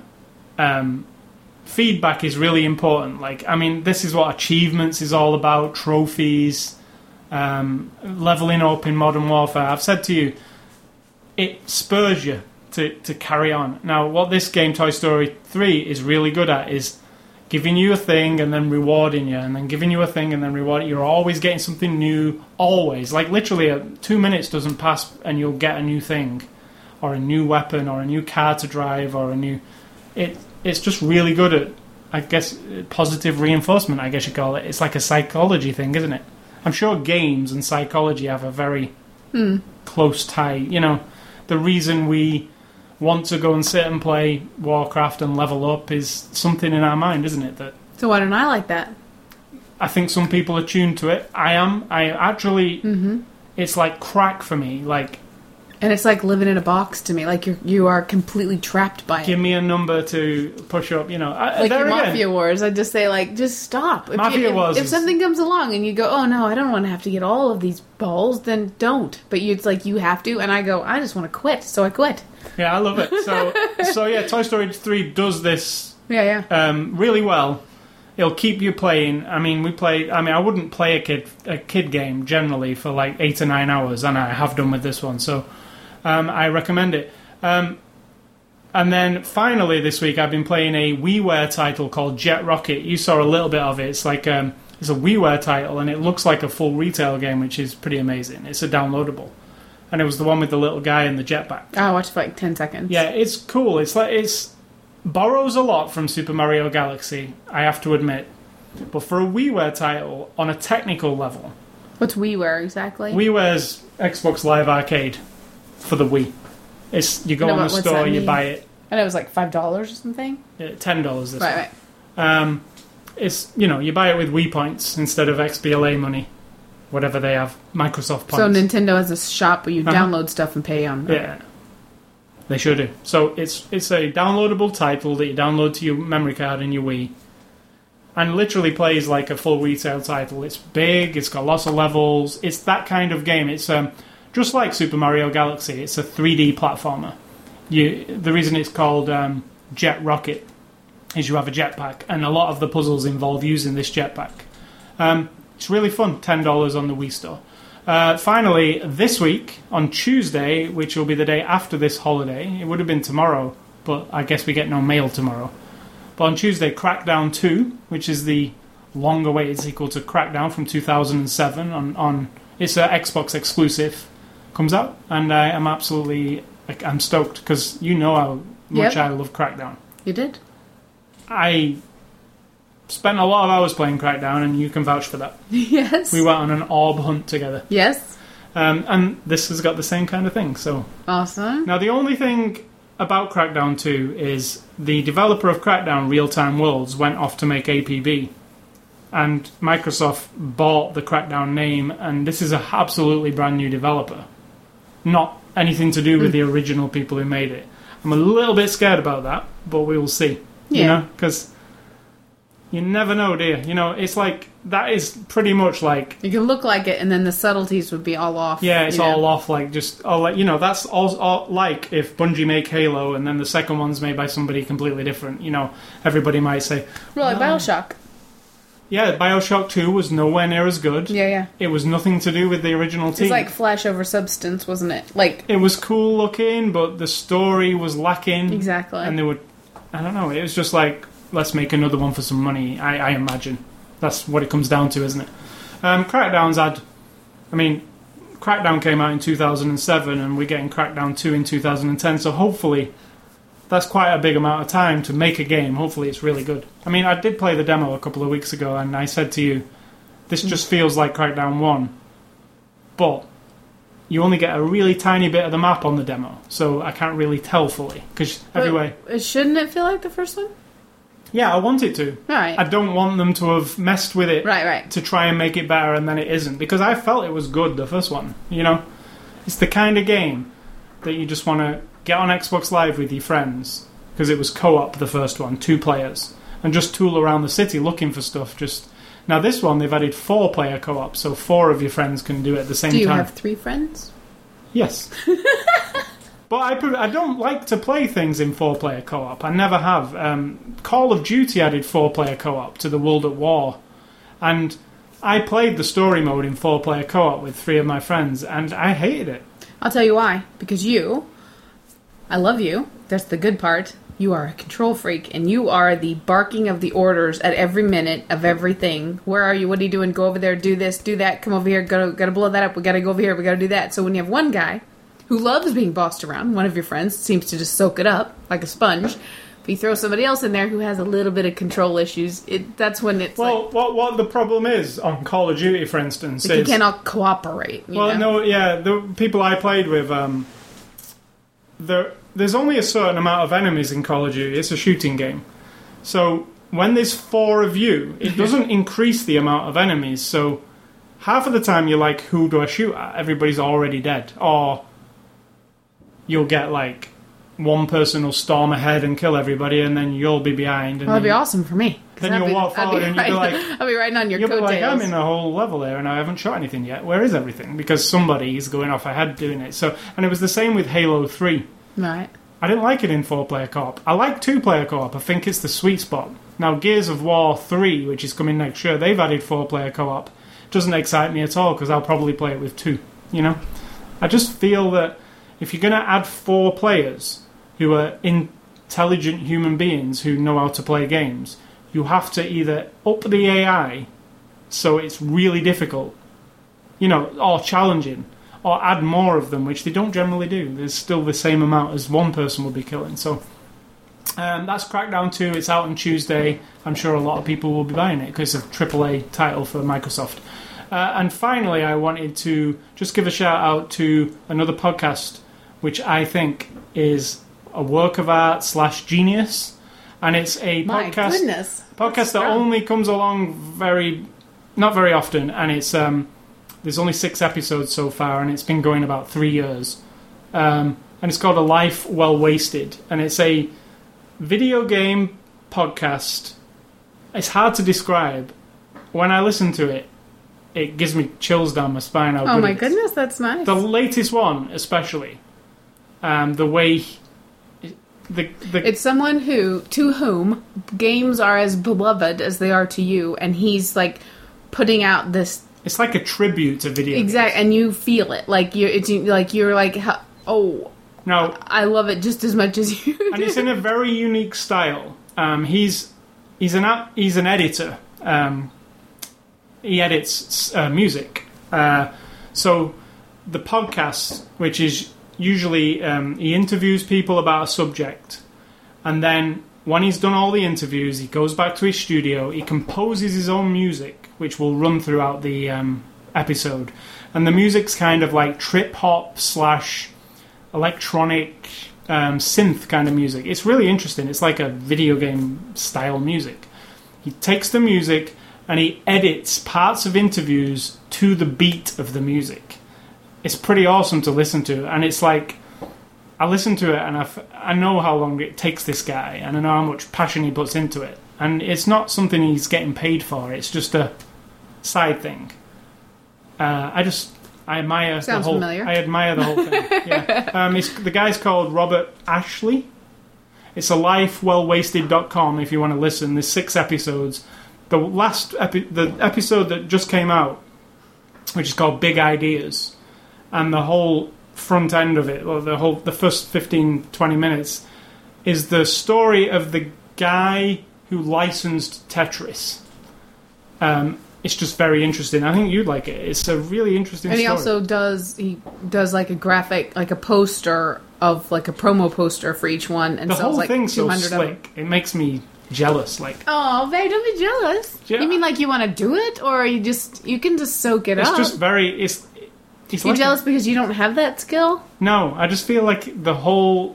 Speaker 1: feedback is really important. This is what achievements is all about, trophies, leveling up in Modern Warfare. I've said to you, it spurs you to carry on. Now, what this game, Toy Story 3, is really good at is giving you a thing and then rewarding you, and then giving you a thing and then rewarding you. You're always getting something new, always. Like, literally, 2 minutes doesn't pass and you'll get a new thing, or a new weapon, or a new car to drive, or a new... It's just really good at, I guess, positive reinforcement, I guess you call it. It's like a psychology thing, isn't it? I'm sure games and psychology have a very close tie. The reason we want to go and sit and play Warcraft and level up is something in our mind, isn't it?
Speaker 2: So why don't I like that?
Speaker 1: I think some people are tuned to it. I am. I actually... It's like crack for me.
Speaker 2: And it's like living in a box to me. Like you are completely trapped by it.
Speaker 1: Give me a number to push up,
Speaker 2: Like your Mafia Wars, I'd just say, just stop. If something comes along and you go, oh no, I don't want to have to get all of these balls, then don't. But it's like, you have to, and I go, I just want to quit, so I quit.
Speaker 1: Yeah, I love it. So yeah, Toy Story 3 does this
Speaker 2: really well.
Speaker 1: it'll keep you playing. I mean, I wouldn't play a kid game generally for like 8 or 9 hours, and I have done with this one. So I recommend it. And then finally this week I've been playing a WiiWare title called Jet Rocket. You saw a little bit of it. It's like it's a WiiWare title, and it looks like a full retail game, which is pretty amazing. It's a downloadable. And it was the one with the little guy in the jetpack.
Speaker 2: I watched for like 10 seconds.
Speaker 1: Yeah, it's cool. It's borrows a lot from Super Mario Galaxy, I have to admit. But for a WiiWare title, on a technical level...
Speaker 2: What's WiiWare exactly?
Speaker 1: WiiWare's Xbox Live Arcade for the Wii. You go on the store, you buy it.
Speaker 2: And it was like $5 or something?
Speaker 1: Yeah, $10 this
Speaker 2: right,
Speaker 1: one. It's, you buy it with Wii points instead of XBLA money. Whatever they have, Microsoft points.
Speaker 2: So Nintendo has a shop where you download stuff and pay on.
Speaker 1: Yeah, they should do. So it's a downloadable title that you download to your memory card in your Wii, and literally plays like a full retail title. It's big. It's got lots of levels. It's that kind of game. It's just like Super Mario Galaxy. It's a 3D platformer. The reason it's called Jet Rocket is you have a jetpack, and a lot of the puzzles involve using this jetpack. It's really fun, $10 on the Wii Store. Finally, this week, on Tuesday, which will be the day after this holiday, it would have been tomorrow, but I guess we get no mail tomorrow. But on Tuesday, Crackdown 2, which is the long-awaited sequel to Crackdown from 2007, it's an Xbox exclusive, comes out, and I'm stoked, because you know how much I love Crackdown.
Speaker 2: You did?
Speaker 1: I spent a lot of hours playing Crackdown, and you can vouch for that.
Speaker 2: Yes.
Speaker 1: We went on an orb hunt together.
Speaker 2: Yes.
Speaker 1: And this has got the same kind of thing. So
Speaker 2: awesome.
Speaker 1: Now, the only thing about Crackdown 2 is the developer of Crackdown, Real Time Worlds, went off to make APB. And Microsoft bought the Crackdown name, and this is an absolutely brand new developer. Not anything to do with the original people who made it. I'm a little bit scared about that, but we will see.
Speaker 2: Yeah.
Speaker 1: Because... you never know, do you? It's like, that is pretty much like...
Speaker 2: You can look like it, and then the subtleties would be all off.
Speaker 1: Yeah, it's all off, that's all like if Bungie make Halo, and then the second one's made by somebody completely different. Everybody might say...
Speaker 2: Well, like BioShock.
Speaker 1: Yeah, BioShock 2 was nowhere near as good.
Speaker 2: Yeah.
Speaker 1: It was nothing to do with the original team.
Speaker 2: It's like Flash over Substance, wasn't it?
Speaker 1: It was cool looking, but the story was lacking.
Speaker 2: Exactly.
Speaker 1: And I don't know, it was just like... let's make another one for some money, I imagine. That's what it comes down to, isn't it? Crackdown came out in 2007, and we're getting Crackdown 2 in 2010, so hopefully that's quite a big amount of time to make a game. Hopefully it's really good. I did play the demo a couple of weeks ago, and I said to you, this just feels like Crackdown 1, but you only get a really tiny bit of the map on the demo, so I can't really tell fully, because everywhere...
Speaker 2: Shouldn't it feel like the first one?
Speaker 1: Yeah, I want it to.
Speaker 2: Right.
Speaker 1: I don't want them to have messed with it
Speaker 2: right.
Speaker 1: to try and make it better, and then it isn't. Because I felt it was good, the first one. It's the kind of game that you just want to get on Xbox Live with your friends, because it was co-op, the first one, 2 players, and just tool around the city looking for stuff. Now this one, they've added 4-player co-op, so 4 of your friends can do it at the same time.
Speaker 2: Do you have 3 friends?
Speaker 1: Yes. But I don't like to play things in 4-player co-op. I never have. Call of Duty added 4-player co-op to the World at War. And I played the story mode in 4-player co-op with 3 of my friends, and I hated it.
Speaker 2: I'll tell you why. Because I love you. That's the good part. You are a control freak, and you are the barking of the orders at every minute of everything. Where are you? What are you doing? Go over there, do this, do that, come over here, gotta blow that up, we gotta go over here, we gotta do that. So when you have one guy who loves being bossed around, one of your friends seems to just soak it up like a sponge. If you throw somebody else in there who has a little bit of control issues, that's when it's
Speaker 1: what the problem is on Call of Duty, for instance, is...
Speaker 2: you cannot cooperate.
Speaker 1: The people I played with, there's only a certain amount of enemies in Call of Duty. It's a shooting game. So when there's 4 of you, it doesn't increase the amount of enemies. So half of the time you're like, who do I shoot at? Everybody's already dead. Or... you'll get, one person will storm ahead and kill everybody, and then you'll be behind. And
Speaker 2: that'd be awesome for me.
Speaker 1: Then you'll walk forward, and you'll be like...
Speaker 2: I'll be riding on your coattails.
Speaker 1: I'm in a whole level there, and I haven't shot anything yet. Where is everything? Because somebody's going off ahead doing it. And it was the same with Halo 3.
Speaker 2: Right.
Speaker 1: I didn't like it in 4-player co-op. I like 2-player co-op. I think it's the sweet spot. Now, Gears of War 3, which is coming next year, they've added 4-player co-op. Doesn't excite me at all because I'll probably play it with 2, you know? I just feel that if you're going to add 4 players who are intelligent human beings who know how to play games, you have to either up the AI so it's really difficult, you know, or challenging, or add more of them, which they don't generally do. There's still the same amount as one person will be killing. So that's Crackdown 2. It's out on Tuesday. I'm sure a lot of people will be buying it because it's a AAA title for Microsoft. And finally, I wanted to just give a shout out to another podcast, which I think is a work of art / genius. And it's a
Speaker 2: My
Speaker 1: podcast
Speaker 2: goodness.
Speaker 1: that only comes along not very often. And it's there's only 6 episodes so far, and it's been going about 3 years. And it's called A Life Well Wasted. And it's a video game podcast. It's hard to describe. When I listen to it, it gives me chills down my spine.
Speaker 2: Oh my goodness, that's nice.
Speaker 1: The latest one, especially, the way
Speaker 2: it's someone to whom games are as beloved as they are to you, and he's like putting out this.
Speaker 1: It's like a tribute to video games.
Speaker 2: Exactly, and you feel it. Like you're like, oh,
Speaker 1: now
Speaker 2: I love it just as much as you do.
Speaker 1: And it's in a very unique style. He's an editor. He edits music. So the podcast, which is usually he interviews people about a subject, and then when he's done all the interviews, he goes back to his studio. He composes his own music, which will run throughout the episode, and the music's kind of like trip hop / electronic synth kind of music. It's really interesting. It's like a video game style music. He takes the music and he edits parts of interviews to the beat of the music. It's pretty awesome to listen to, and it's like I listen to it and I know how long it takes this guy, and I know how much passion he puts into it, and it's not something he's getting paid for. It's just a side thing. I admire
Speaker 2: Sounds
Speaker 1: the whole.
Speaker 2: familiar.
Speaker 1: I admire the whole thing. Yeah. The guy's called Robert Ashley. It's alifewellwasted.com if you want to listen. There's 6 episodes. The last the episode that just came out, which is called Big Ideas, and the whole front end of it, or the first 15-20 minutes, is the story of the guy who licensed Tetris. It's just very interesting. I think you'd like it. It's a really interesting
Speaker 2: and
Speaker 1: story.
Speaker 2: Also does like a graphic, like a poster of like a promo poster for each one, and
Speaker 1: the
Speaker 2: sells
Speaker 1: whole
Speaker 2: like
Speaker 1: thing's so
Speaker 2: 200 of them.
Speaker 1: slick. It makes me jealous. Like,
Speaker 2: Oh, babe, don't be jealous.
Speaker 1: Yeah.
Speaker 2: You mean like you want to do it, or you can just soak it
Speaker 1: it's
Speaker 2: up?
Speaker 1: just very. It's
Speaker 2: You're
Speaker 1: like
Speaker 2: jealous because you don't have that skill?
Speaker 1: No, I just feel like the whole.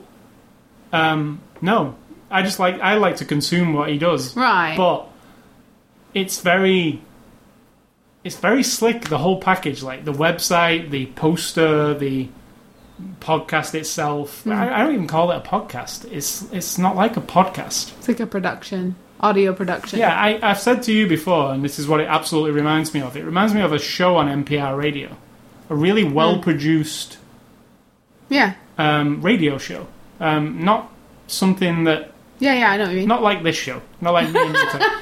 Speaker 1: No, I like to consume what he does,
Speaker 2: Right.
Speaker 1: but it's very slick. The whole package, like the website, the poster, the podcast itself. I don't even call it a podcast. It's not like a podcast.
Speaker 2: It's like a production, audio production.
Speaker 1: Yeah, I've said to you before, and this is what it absolutely reminds me of. It reminds me of a show on NPR radio, a really well produced
Speaker 2: Yeah.
Speaker 1: radio show. Not something that.
Speaker 2: Yeah, I know what you mean.
Speaker 1: Not like this show. Not like me and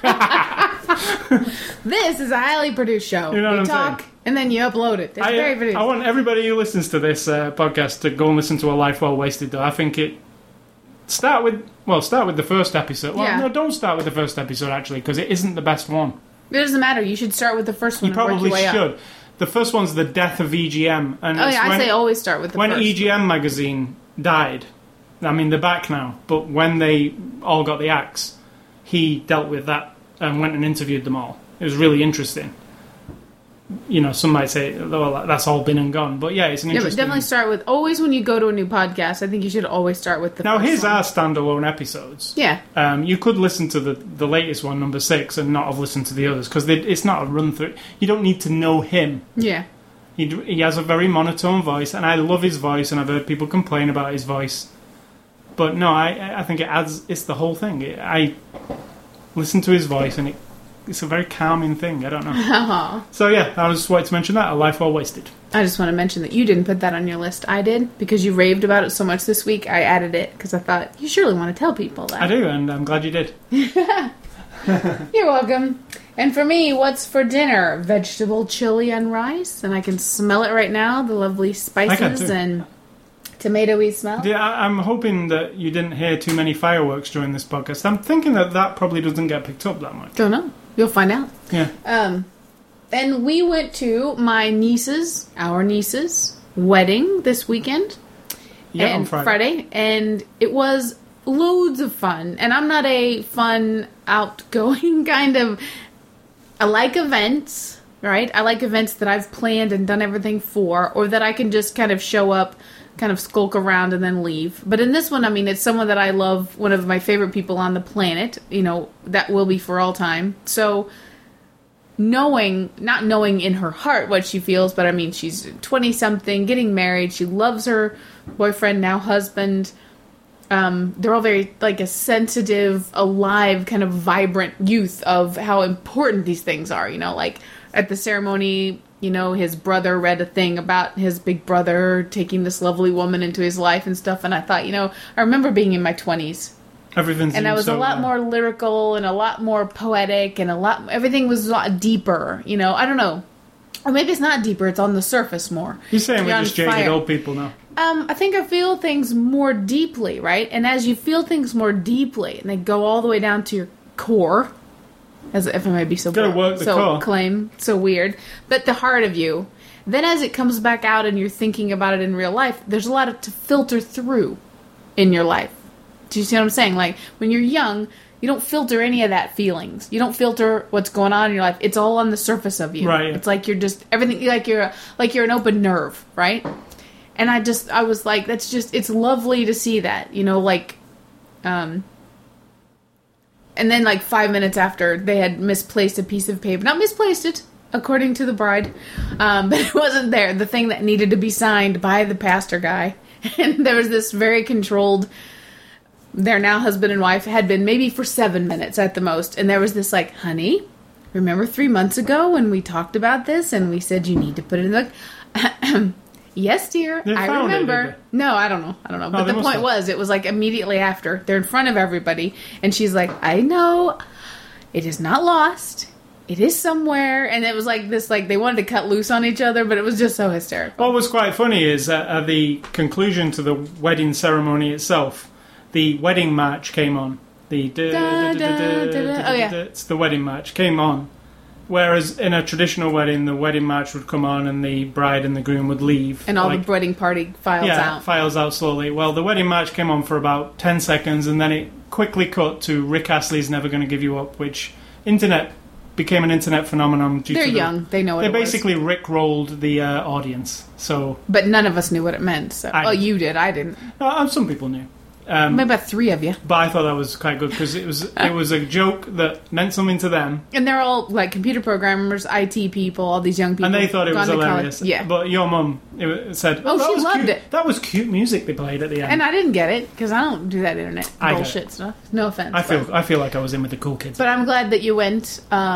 Speaker 1: you.
Speaker 2: This is a highly produced show.
Speaker 1: You know what
Speaker 2: you
Speaker 1: I'm
Speaker 2: talk,
Speaker 1: saying?
Speaker 2: and then you upload it. It's very produced.
Speaker 1: I want everybody who listens to this podcast to go and listen to A Life Well Wasted, though. I think start with the first episode. Well,
Speaker 2: Yeah.
Speaker 1: no, don't start with the first episode, actually, because it isn't the best one.
Speaker 2: It doesn't matter. You should start with the first one
Speaker 1: You
Speaker 2: and work
Speaker 1: probably
Speaker 2: your way
Speaker 1: should.
Speaker 2: up.
Speaker 1: The first one's The Death of EGM. And
Speaker 2: Oh,
Speaker 1: it's
Speaker 2: yeah, I say always start with the
Speaker 1: when
Speaker 2: first.
Speaker 1: EGM magazine died, I mean, they're back now, but when they all got the axe, he dealt with that and went and interviewed them all. It was really interesting. You know, some might say, well, that's all been and gone. But yeah, it's an
Speaker 2: Yeah, but
Speaker 1: interesting...
Speaker 2: definitely start with, always when you go to a new podcast, I think you should always start with the
Speaker 1: Now,
Speaker 2: first
Speaker 1: his
Speaker 2: one.
Speaker 1: are standalone episodes.
Speaker 2: Yeah.
Speaker 1: You could listen to the latest one, number 6, and not have listened to the others, because it's not a run-through. You don't need to know him.
Speaker 2: Yeah.
Speaker 1: He has a very monotone voice, and I love his voice, and I've heard people complain about his voice. But no, I think it's the whole thing. I listen to his voice, and it's a very calming thing. I don't know. So yeah, I just wanted to mention that. A Life Well Wasted.
Speaker 2: I just want to mention that you didn't put that on your list. I did, because you raved about it so much this week. I added it because I thought, you surely want to tell people that.
Speaker 1: I do, and I'm glad you did.
Speaker 2: You're welcome. And for me, what's for dinner? Vegetable chili and rice, and I can smell it right now, the lovely spices and tomatoey smell.
Speaker 1: Yeah, I'm hoping that you didn't hear too many fireworks during this podcast. I'm thinking that probably doesn't get picked up that much.
Speaker 2: Don't know. You'll find out.
Speaker 1: Yeah.
Speaker 2: And we went to our niece's wedding this weekend.
Speaker 1: Yeah,
Speaker 2: and
Speaker 1: on Friday.
Speaker 2: And it was loads of fun. And I'm not a fun, outgoing kind of... I like events, right? I like events that I've planned and done everything for, or that I can just kind of show up, kind of skulk around and then leave. But in this one, I mean, it's someone that I love, one of my favorite people on the planet, that will be for all time. So... not knowing in her heart what she feels, but I mean, she's 20-something, getting married, she loves her boyfriend, now husband. They're all very, like, a sensitive, alive, kind of vibrant youth of how important these things are, like, at the ceremony, his brother read a thing about his big brother taking this lovely woman into his life and stuff, and I thought, I remember being in my 20s.
Speaker 1: And
Speaker 2: I was a lot more lyrical and a lot more poetic and everything was a lot deeper, I don't know. Or maybe it's not deeper, it's on the surface more.
Speaker 1: You're saying we're just jaded old people now.
Speaker 2: I think I feel things more deeply, right? And as you feel things more deeply, and they go all the way down to your core, as if I may be so weird, but the heart of you, then as it comes back out and you're thinking about it in real life, there's a lot to filter through in your life. Do you see what I'm saying? Like, when you're young, you don't filter any of that feelings. You don't filter what's going on in your life. It's all on the surface of you.
Speaker 1: Right.
Speaker 2: It's like you're just, everything, like you're an open nerve, right? And I was like, it's lovely to see that, and then like 5 minutes after, they had misplaced a piece of paper. Not misplaced it, according to the bride, but it wasn't there. The thing that needed to be signed by the pastor guy. And there was this very controlled... Their now husband and wife had been maybe for 7 minutes at the most. And there was this like, honey, remember 3 months ago when we talked about this and we said you need to put it in the... Yes, dear, I remember. No, I don't know. But the point was, it was like immediately after. They're in front of everybody. And she's like, I know. It is not lost. It is somewhere. And it was like this, like they wanted to cut loose on each other, but it was just so hysterical.
Speaker 1: What was quite funny is at the conclusion to the wedding ceremony itself, the wedding march came on. It's the wedding march came on. Whereas in a traditional wedding, the wedding march would come on and the bride and the groom would leave.
Speaker 2: And all the wedding party files out.
Speaker 1: Yeah, files out slowly. Well, the wedding march came on for about 10 seconds and then it quickly cut to Rick Astley's Never Gonna Give You Up, which became an internet phenomenon.
Speaker 2: They're young. They know what it was.
Speaker 1: They basically Rick-rolled the audience.
Speaker 2: But none of us knew what it meant. So. You did. I didn't.
Speaker 1: Some people knew.
Speaker 2: Maybe about 3 of you.
Speaker 1: But I thought that was quite good because it was a joke that meant something to them.
Speaker 2: And they're all like computer programmers, IT people, all these young people.
Speaker 1: And they thought it was hilarious.
Speaker 2: Yeah.
Speaker 1: But your mum said,
Speaker 2: she loved it.
Speaker 1: That was cute music they played at the end.
Speaker 2: And I didn't get it because I don't do that internet bullshit stuff. No offense.
Speaker 1: I feel like I was in with the cool kids.
Speaker 2: But I'm glad that you went.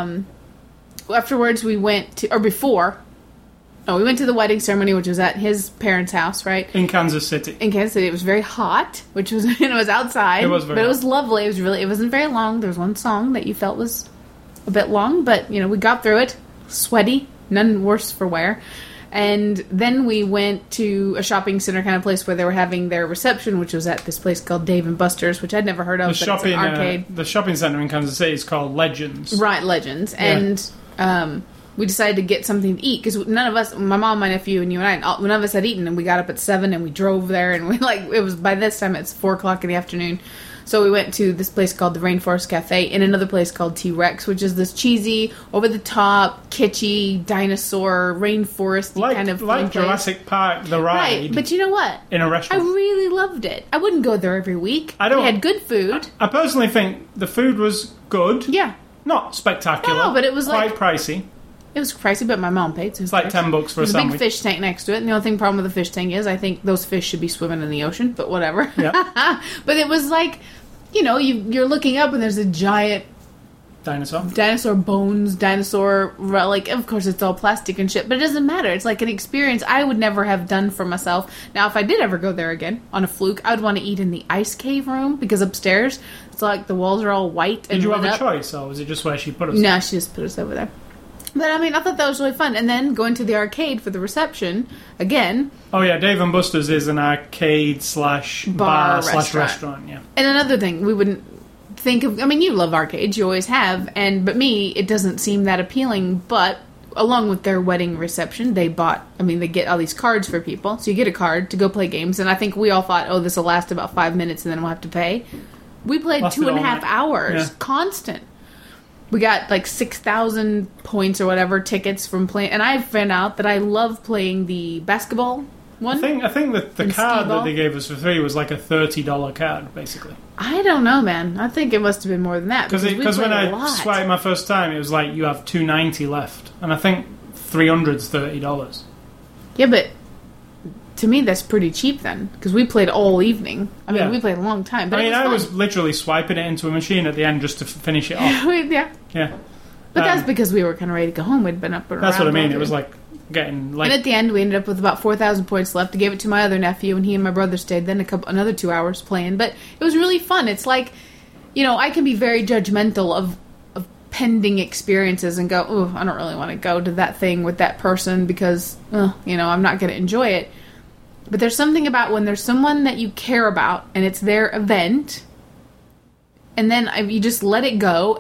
Speaker 2: Afterwards, we went to, or before. Oh, we went to the wedding ceremony, which was at his parents' house, right?
Speaker 1: In Kansas City.
Speaker 2: It was very hot, which was, it was outside. It was very hot. It was lovely. It wasn't very long. There was one song that you felt was a bit long, but, we got through it. Sweaty. None worse for wear. And then we went to a shopping center kind of place where they were having their reception, which was at this place called Dave & Buster's, which I'd never heard of, but it's an arcade.
Speaker 1: The shopping center in Kansas City is called Legends.
Speaker 2: Right, Legends. Yeah. And, we decided to get something to eat because none of us, my mom, my nephew, and you and I, none of us had eaten, and we got up at 7 and we drove there, and it was by this time it's 4:00 in the afternoon. So we went to this place called the Rainforest Cafe and another place called T-Rex, which is this cheesy, over the top, kitschy, dinosaur, rainforesty kind of
Speaker 1: like Jurassic Park, the ride.
Speaker 2: Right, but you know what?
Speaker 1: In a restaurant.
Speaker 2: I really loved it. I wouldn't go there every week. They had good food.
Speaker 1: I personally think the food was good.
Speaker 2: Yeah.
Speaker 1: Not spectacular.
Speaker 2: No, but it was
Speaker 1: quite pricey.
Speaker 2: It was pricey, but my mom paid. So
Speaker 1: it's like $10 for a sandwich.
Speaker 2: There's a big fish tank next to it, and the only problem with the fish tank is I think those fish should be swimming in the ocean, but whatever.
Speaker 1: Yeah.
Speaker 2: But it was like, you're looking up and there's a giant dinosaur bones, dinosaur relic. Of course, it's all plastic and shit, but it doesn't matter. It's like an experience I would never have done for myself. Now, if I did ever go there again on a fluke, I would want to eat in the ice cave room because upstairs it's like the walls are all white. And
Speaker 1: did you have
Speaker 2: lit
Speaker 1: a choice, or was it just where she put us?
Speaker 2: No, she just put us over there. But I mean, I thought that was really fun. And then going to the arcade for the reception again.
Speaker 1: Oh yeah, Dave and Buster's is an arcade slash bar slash restaurant. Yeah.
Speaker 2: And another thing, we wouldn't think of. I mean, you love arcades, you always have, but me, it doesn't seem that appealing. But along with their wedding reception, they get all these cards for people. So you get a card to go play games, and I think we all thought, oh, this will last about 5 minutes, and then we'll have to pay. We played 2.5 hours, constant. We got like 6,000 points or whatever tickets from playing, and I found out that I love playing the basketball one.
Speaker 1: I think that the card that they gave us for free was like a $30 card, basically.
Speaker 2: I don't know, man. I think it must have been more than that
Speaker 1: because when I swiped my first time, it was like you have $2.90 left, and I think $300's $30.
Speaker 2: Yeah, but to me that's pretty cheap then, because we played all evening. I mean, we played a long time. But
Speaker 1: I was literally swiping it into a machine at the end just to finish it off.
Speaker 2: Yeah. But that's because we were kind of ready to go home. We'd been up and around.
Speaker 1: That's what I mean. It was like getting like.
Speaker 2: And at the end, we ended up with about 4,000 points left. I gave it to my other nephew, and he and my brother stayed then another 2 hours playing. But it was really fun. It's like, I can be very judgmental of pending experiences and go, oh, I don't really want to go to that thing with that person because, I'm not going to enjoy it. But there's something about when there's someone that you care about and it's their event, and then you just let it go,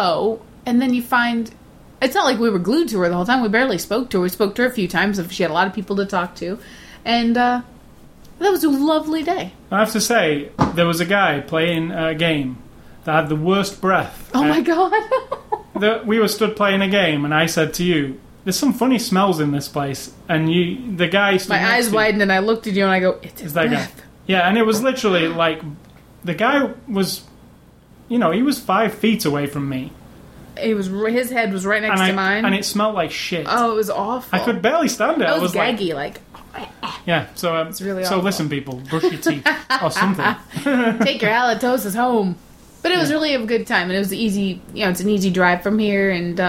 Speaker 2: and then you find it's not like we were glued to her the whole time. We barely spoke to her. We spoke to her a few times. She had a lot of people to talk to, and that was a lovely day.
Speaker 1: I have to say, there was a guy playing a game that had the worst breath.
Speaker 2: Oh my god!
Speaker 1: We were stood playing a game, and I said to you, there's some funny smells in this place, and the guy stood
Speaker 2: my eyes widened and I looked at you and I go, it's his breath.
Speaker 1: Guy. Yeah, and it was literally like the guy was, he was 5 feet away from me.
Speaker 2: His head was right next to mine,
Speaker 1: and it smelled like shit.
Speaker 2: Oh, it was awful.
Speaker 1: I could barely stand it.
Speaker 2: I was gaggy, like
Speaker 1: yeah. So
Speaker 2: it's really awful.
Speaker 1: So listen, people, brush your teeth or something.
Speaker 2: Take your halitosis home. But it was really a good time, and it was easy. It's an easy drive from here, and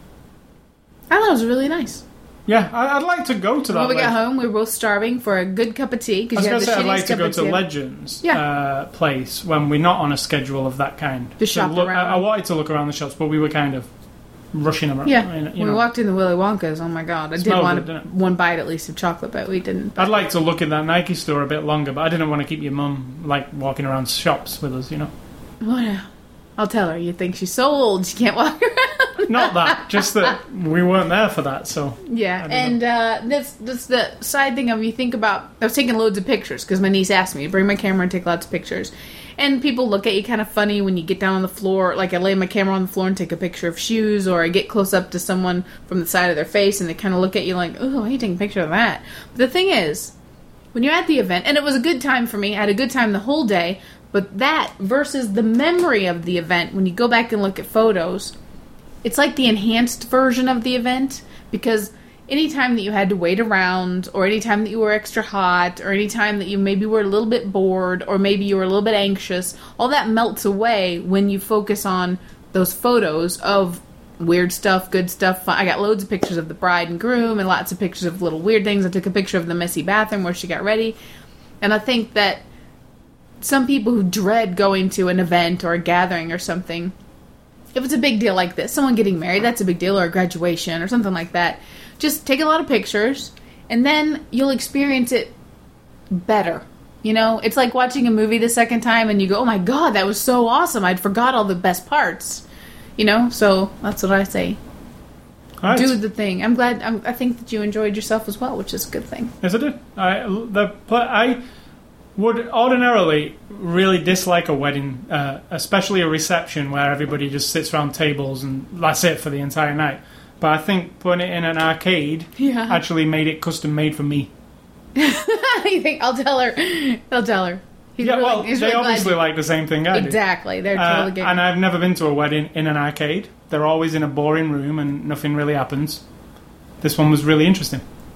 Speaker 2: I thought it was really nice.
Speaker 1: Yeah, I'd like to go to that.
Speaker 2: When we got home, we were both starving for a good cup of tea.
Speaker 1: I was going to say I'd like to go to Legends place when we're not on a schedule of that kind.
Speaker 2: To shop around.
Speaker 1: I wanted to look around the shops, but we were kind of rushing around.
Speaker 2: Yeah, when we walked in the Willy Wonkas, oh my god. I did want one bite at least of chocolate, but we didn't.
Speaker 1: I'd like to look in that Nike store a bit longer, but I didn't want to keep your mum walking around shops with us,
Speaker 2: Well, I'll tell her. You think she's so old she can't walk around.
Speaker 1: Not that, just that we weren't there for that, so...
Speaker 2: Yeah, and that's the side thing of you think about... I was taking loads of pictures, because my niece asked me to bring my camera and take lots of pictures. And people look at you kind of funny when you get down on the floor. Like, I lay my camera on the floor and take a picture of shoes, or I get close up to someone from the side of their face, and they kind of look at you like, oh, why are you taking a picture of that? But the thing is, when you're at the event... And it was a good time for me. I had a good time the whole day. But that versus the memory of the event, when you go back and look at photos... It's like the enhanced version of the event, because anytime that you had to wait around, or anytime that you were extra hot, or anytime that you maybe were a little bit bored, or maybe you were a little bit anxious, all that melts away when you focus on those photos of weird stuff, good stuff. I got loads of pictures of the bride and groom, and lots of pictures of little weird things. I took a picture of the messy bathroom where she got ready, and I think that some people who dread going to an event or a gathering or something... If it's a big deal like this, someone getting married, that's a big deal, or a graduation, or something like that. Just take a lot of pictures, and then you'll experience it better. It's like watching a movie the second time, and you go, oh my god, that was so awesome, I'd forgot all the best parts. So that's what I say.
Speaker 1: Right.
Speaker 2: Do the thing. I'm glad, I think that you enjoyed yourself as well, which is a good thing.
Speaker 1: Yes, I did. I would ordinarily really dislike a wedding, especially a reception where everybody just sits around tables and that's it for the entire night. But I think putting it in an arcade actually made it custom made for me.
Speaker 2: You think I'll tell her? They'll tell her.
Speaker 1: They obviously like the same thing I do.
Speaker 2: Exactly. They're totally getting
Speaker 1: and I've never been to a wedding in an arcade. They're always in a boring room and nothing really happens. This one was really interesting.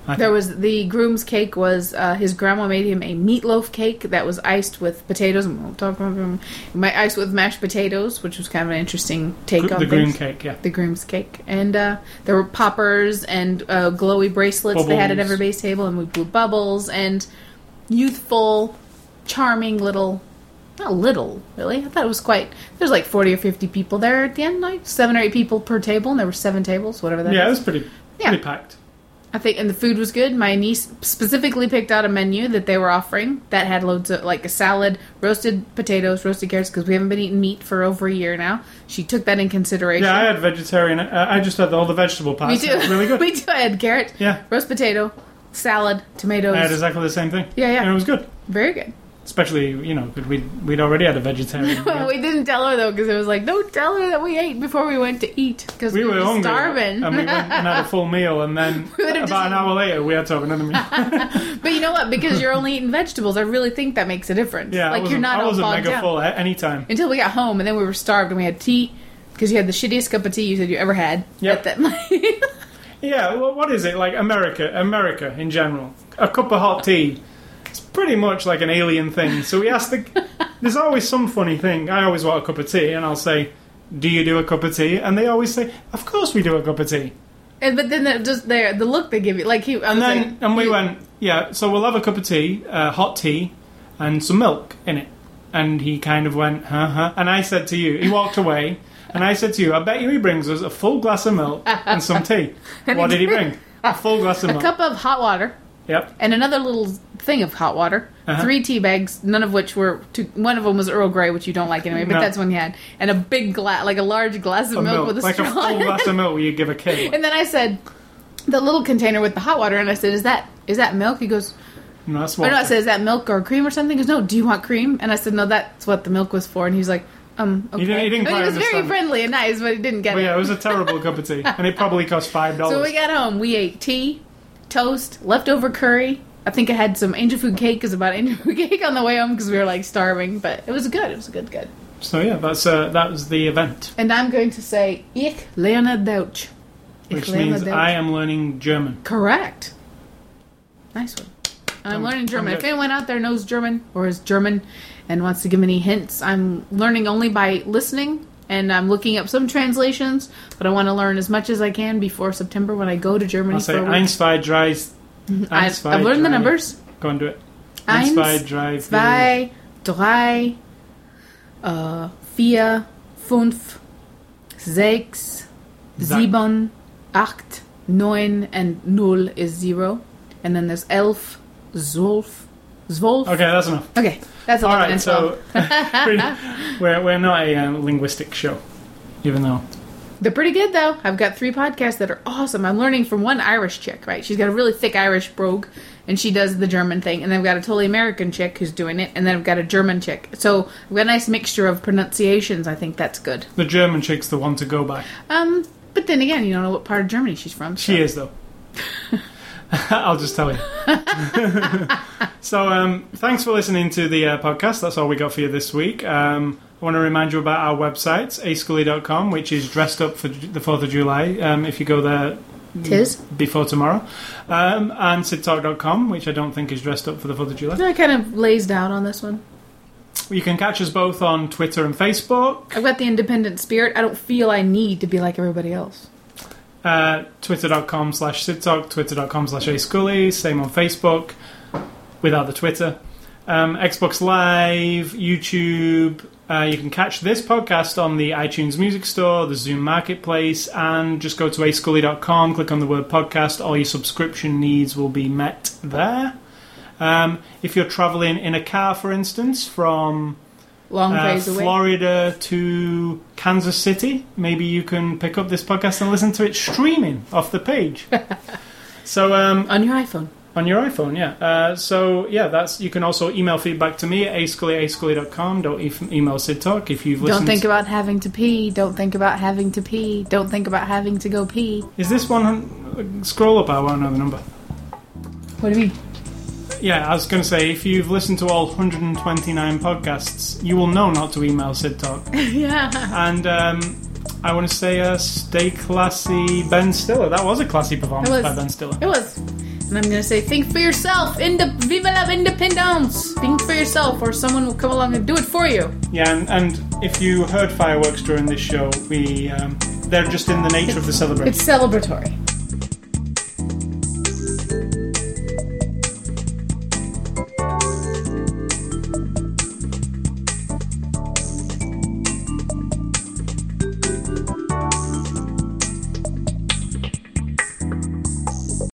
Speaker 2: There was the groom's cake was his grandma made him a meatloaf cake that was iced with potatoes. We'll talk about them. Iced with mashed potatoes, which was kind of an interesting take on
Speaker 1: the
Speaker 2: things.
Speaker 1: groom cake. Yeah,
Speaker 2: The groom's cake, and there were poppers and glowy bracelets
Speaker 1: Bubbles.
Speaker 2: they had at everybody's table, and we blew bubbles and youthful, charming little. Not little, really. I thought it was quite. There's like 40 or 50 people there at the end, like 7 or 8 people per table, and there were 7 tables, whatever that is.
Speaker 1: Yeah, it was pretty packed.
Speaker 2: I think, and the food was good. My niece specifically picked out a menu that they were offering that had loads of, like, a salad, roasted potatoes, roasted carrots, because we haven't been eating meat for over a year now. She took that in consideration.
Speaker 1: Yeah, I had vegetarian. I just had all the vegetable parts.
Speaker 2: Me too.
Speaker 1: It was really good.
Speaker 2: Me too. I had carrot,
Speaker 1: Yeah,
Speaker 2: roast potato, salad, tomatoes.
Speaker 1: I had exactly the same thing.
Speaker 2: Yeah.
Speaker 1: And it was good.
Speaker 2: Very good.
Speaker 1: Especially, because we'd already had a vegetarian.
Speaker 2: Well, we didn't tell her, though, because it was like, don't tell her that we ate before we went to eat, because we were
Speaker 1: hungry,
Speaker 2: starving.
Speaker 1: and we went and had a full meal, and then about an hour later we had to have another meal.
Speaker 2: But you know what? Because you're only eating vegetables, I really think that makes a difference.
Speaker 1: Yeah,
Speaker 2: like, you're not
Speaker 1: I
Speaker 2: all
Speaker 1: wasn't
Speaker 2: bogged
Speaker 1: mega
Speaker 2: down.
Speaker 1: full at any time.
Speaker 2: Until we got home, and then we were starved, and we had tea, because you had the shittiest cup of tea you said you ever had.
Speaker 1: Yep.
Speaker 2: At that
Speaker 1: Yeah, well, what is it? Like America in general. A cup of hot tea. It's pretty much like an alien thing. So we asked there's always some funny thing. I always want a cup of tea, and I'll say, do you do a cup of tea? And they always say, of course we do a cup of tea.
Speaker 2: But then just the look they give you, like
Speaker 1: We went, yeah, so we'll have a cup of tea, hot tea, and some milk in it. And he kind of went, huh. And I said to you, he walked away, and I said to you, I bet you he brings us a full glass of milk and some tea. What did he bring? A full glass of
Speaker 2: a
Speaker 1: milk.
Speaker 2: cup of hot water.
Speaker 1: Yep.
Speaker 2: And another little thing of hot water. 3 tea bags, none of which were... one of them was Earl Grey, which you don't like anyway, but
Speaker 1: No.
Speaker 2: That's one you had. And a big glass, like a large glass of milk with a
Speaker 1: like
Speaker 2: straw.
Speaker 1: a full glass of milk you give a kid.
Speaker 2: And then I said, the little container with the hot water, and I said, is that milk? He goes...
Speaker 1: No, that's
Speaker 2: Or
Speaker 1: what
Speaker 2: no, I said, is that milk or cream or something? He goes, no, do you want cream? And I said, no, that's what the milk was for. And he was like, okay.
Speaker 1: He didn't
Speaker 2: But
Speaker 1: quite
Speaker 2: he was very
Speaker 1: understand.
Speaker 2: friendly and nice, but he didn't get
Speaker 1: But
Speaker 2: it.
Speaker 1: yeah, it was a terrible cup of tea. And it probably cost $5.
Speaker 2: So when we got home, we ate tea, toast, leftover curry. I think I had some angel food cake, because about angel food cake on the way home, because we were like starving. But it was good. It was good.
Speaker 1: So yeah, that was the event.
Speaker 2: And I'm going to say, ich lerne Deutsch.
Speaker 1: Which means I am learning German.
Speaker 2: Correct. Nice one. I'm learning German. If anyone out there knows German or is German and wants to give me any hints, I'm learning only by listening, and I'm looking up some translations, but I want to learn as much as I can before September when I go to Germany
Speaker 1: I'll
Speaker 2: for
Speaker 1: say
Speaker 2: a week.
Speaker 1: Eins, zwei, drei.
Speaker 2: I've learned the numbers.
Speaker 1: Go and do it.
Speaker 2: Eins,
Speaker 1: zwei, drei, vier.
Speaker 2: zwei, drei, 4, 5, 6, 7, 8, 9, and 0 is 0. And then there's 11, 12.
Speaker 1: Okay, that's enough.
Speaker 2: Okay, that's 11
Speaker 1: All right,
Speaker 2: and 12.
Speaker 1: so we're not a linguistic show, even though.
Speaker 2: They're pretty good, though. I've got 3 podcasts that are awesome. I'm learning from one Irish chick, right? She's got a really thick Irish brogue, and she does the German thing. And then I've got a totally American chick who's doing it, and then I've got a German chick. So I've got a nice mixture of pronunciations. I think that's good.
Speaker 1: The German chick's the one to go by.
Speaker 2: But then again, you don't know what part of Germany she's from. So.
Speaker 1: She is, though. I'll just tell you. So, thanks for listening to the podcast. That's all we got for you this week. I want to remind you about our website, ascully.com, which is dressed up for the 4th of July. If you go there
Speaker 2: Tis.
Speaker 1: before tomorrow. And sidtalk.com, which I don't think is dressed up for the 4th of July.
Speaker 2: I kind of lazed out on this one.
Speaker 1: You can catch us both on Twitter and Facebook.
Speaker 2: I've got the independent spirit. I don't feel I need to be like everybody else.
Speaker 1: Twitter.com/sidtalk, Twitter.com/ascully, same on Facebook, without the Twitter. Xbox Live, YouTube. You can catch this podcast on the iTunes Music Store, the Zoom Marketplace, and just go to ascully.com, click on the word podcast. All your subscription needs will be met there. If you're traveling in a car, for instance, from
Speaker 2: Long ways away.
Speaker 1: Florida to Kansas City, maybe you can pick up this podcast and listen to it streaming off the page. So
Speaker 2: On your iPhone.
Speaker 1: on your iPhone, yeah. So yeah, that's. You can also email feedback to me at ascully@ascully.com. Don't email Sid Talk if you've listened.
Speaker 2: Don't think about having to pee. Don't think about having to pee. Don't think about having to go pee.
Speaker 1: Is this one? Scroll up. I want to know the number.
Speaker 2: What do you mean?
Speaker 1: Yeah, I was going to say, if you've listened to all 129 podcasts, you will know not to email Sid Talk.
Speaker 2: Yeah.
Speaker 1: And I want to say, stay classy, Ben Stiller. That was a classy performance by Ben Stiller.
Speaker 2: It was. And I'm going to say, think for yourself. Viva la independence. Think for yourself, or someone will come along and do it for you.
Speaker 1: Yeah, and if you heard fireworks during this show, they're just in the nature of the celebration.
Speaker 2: It's celebratory.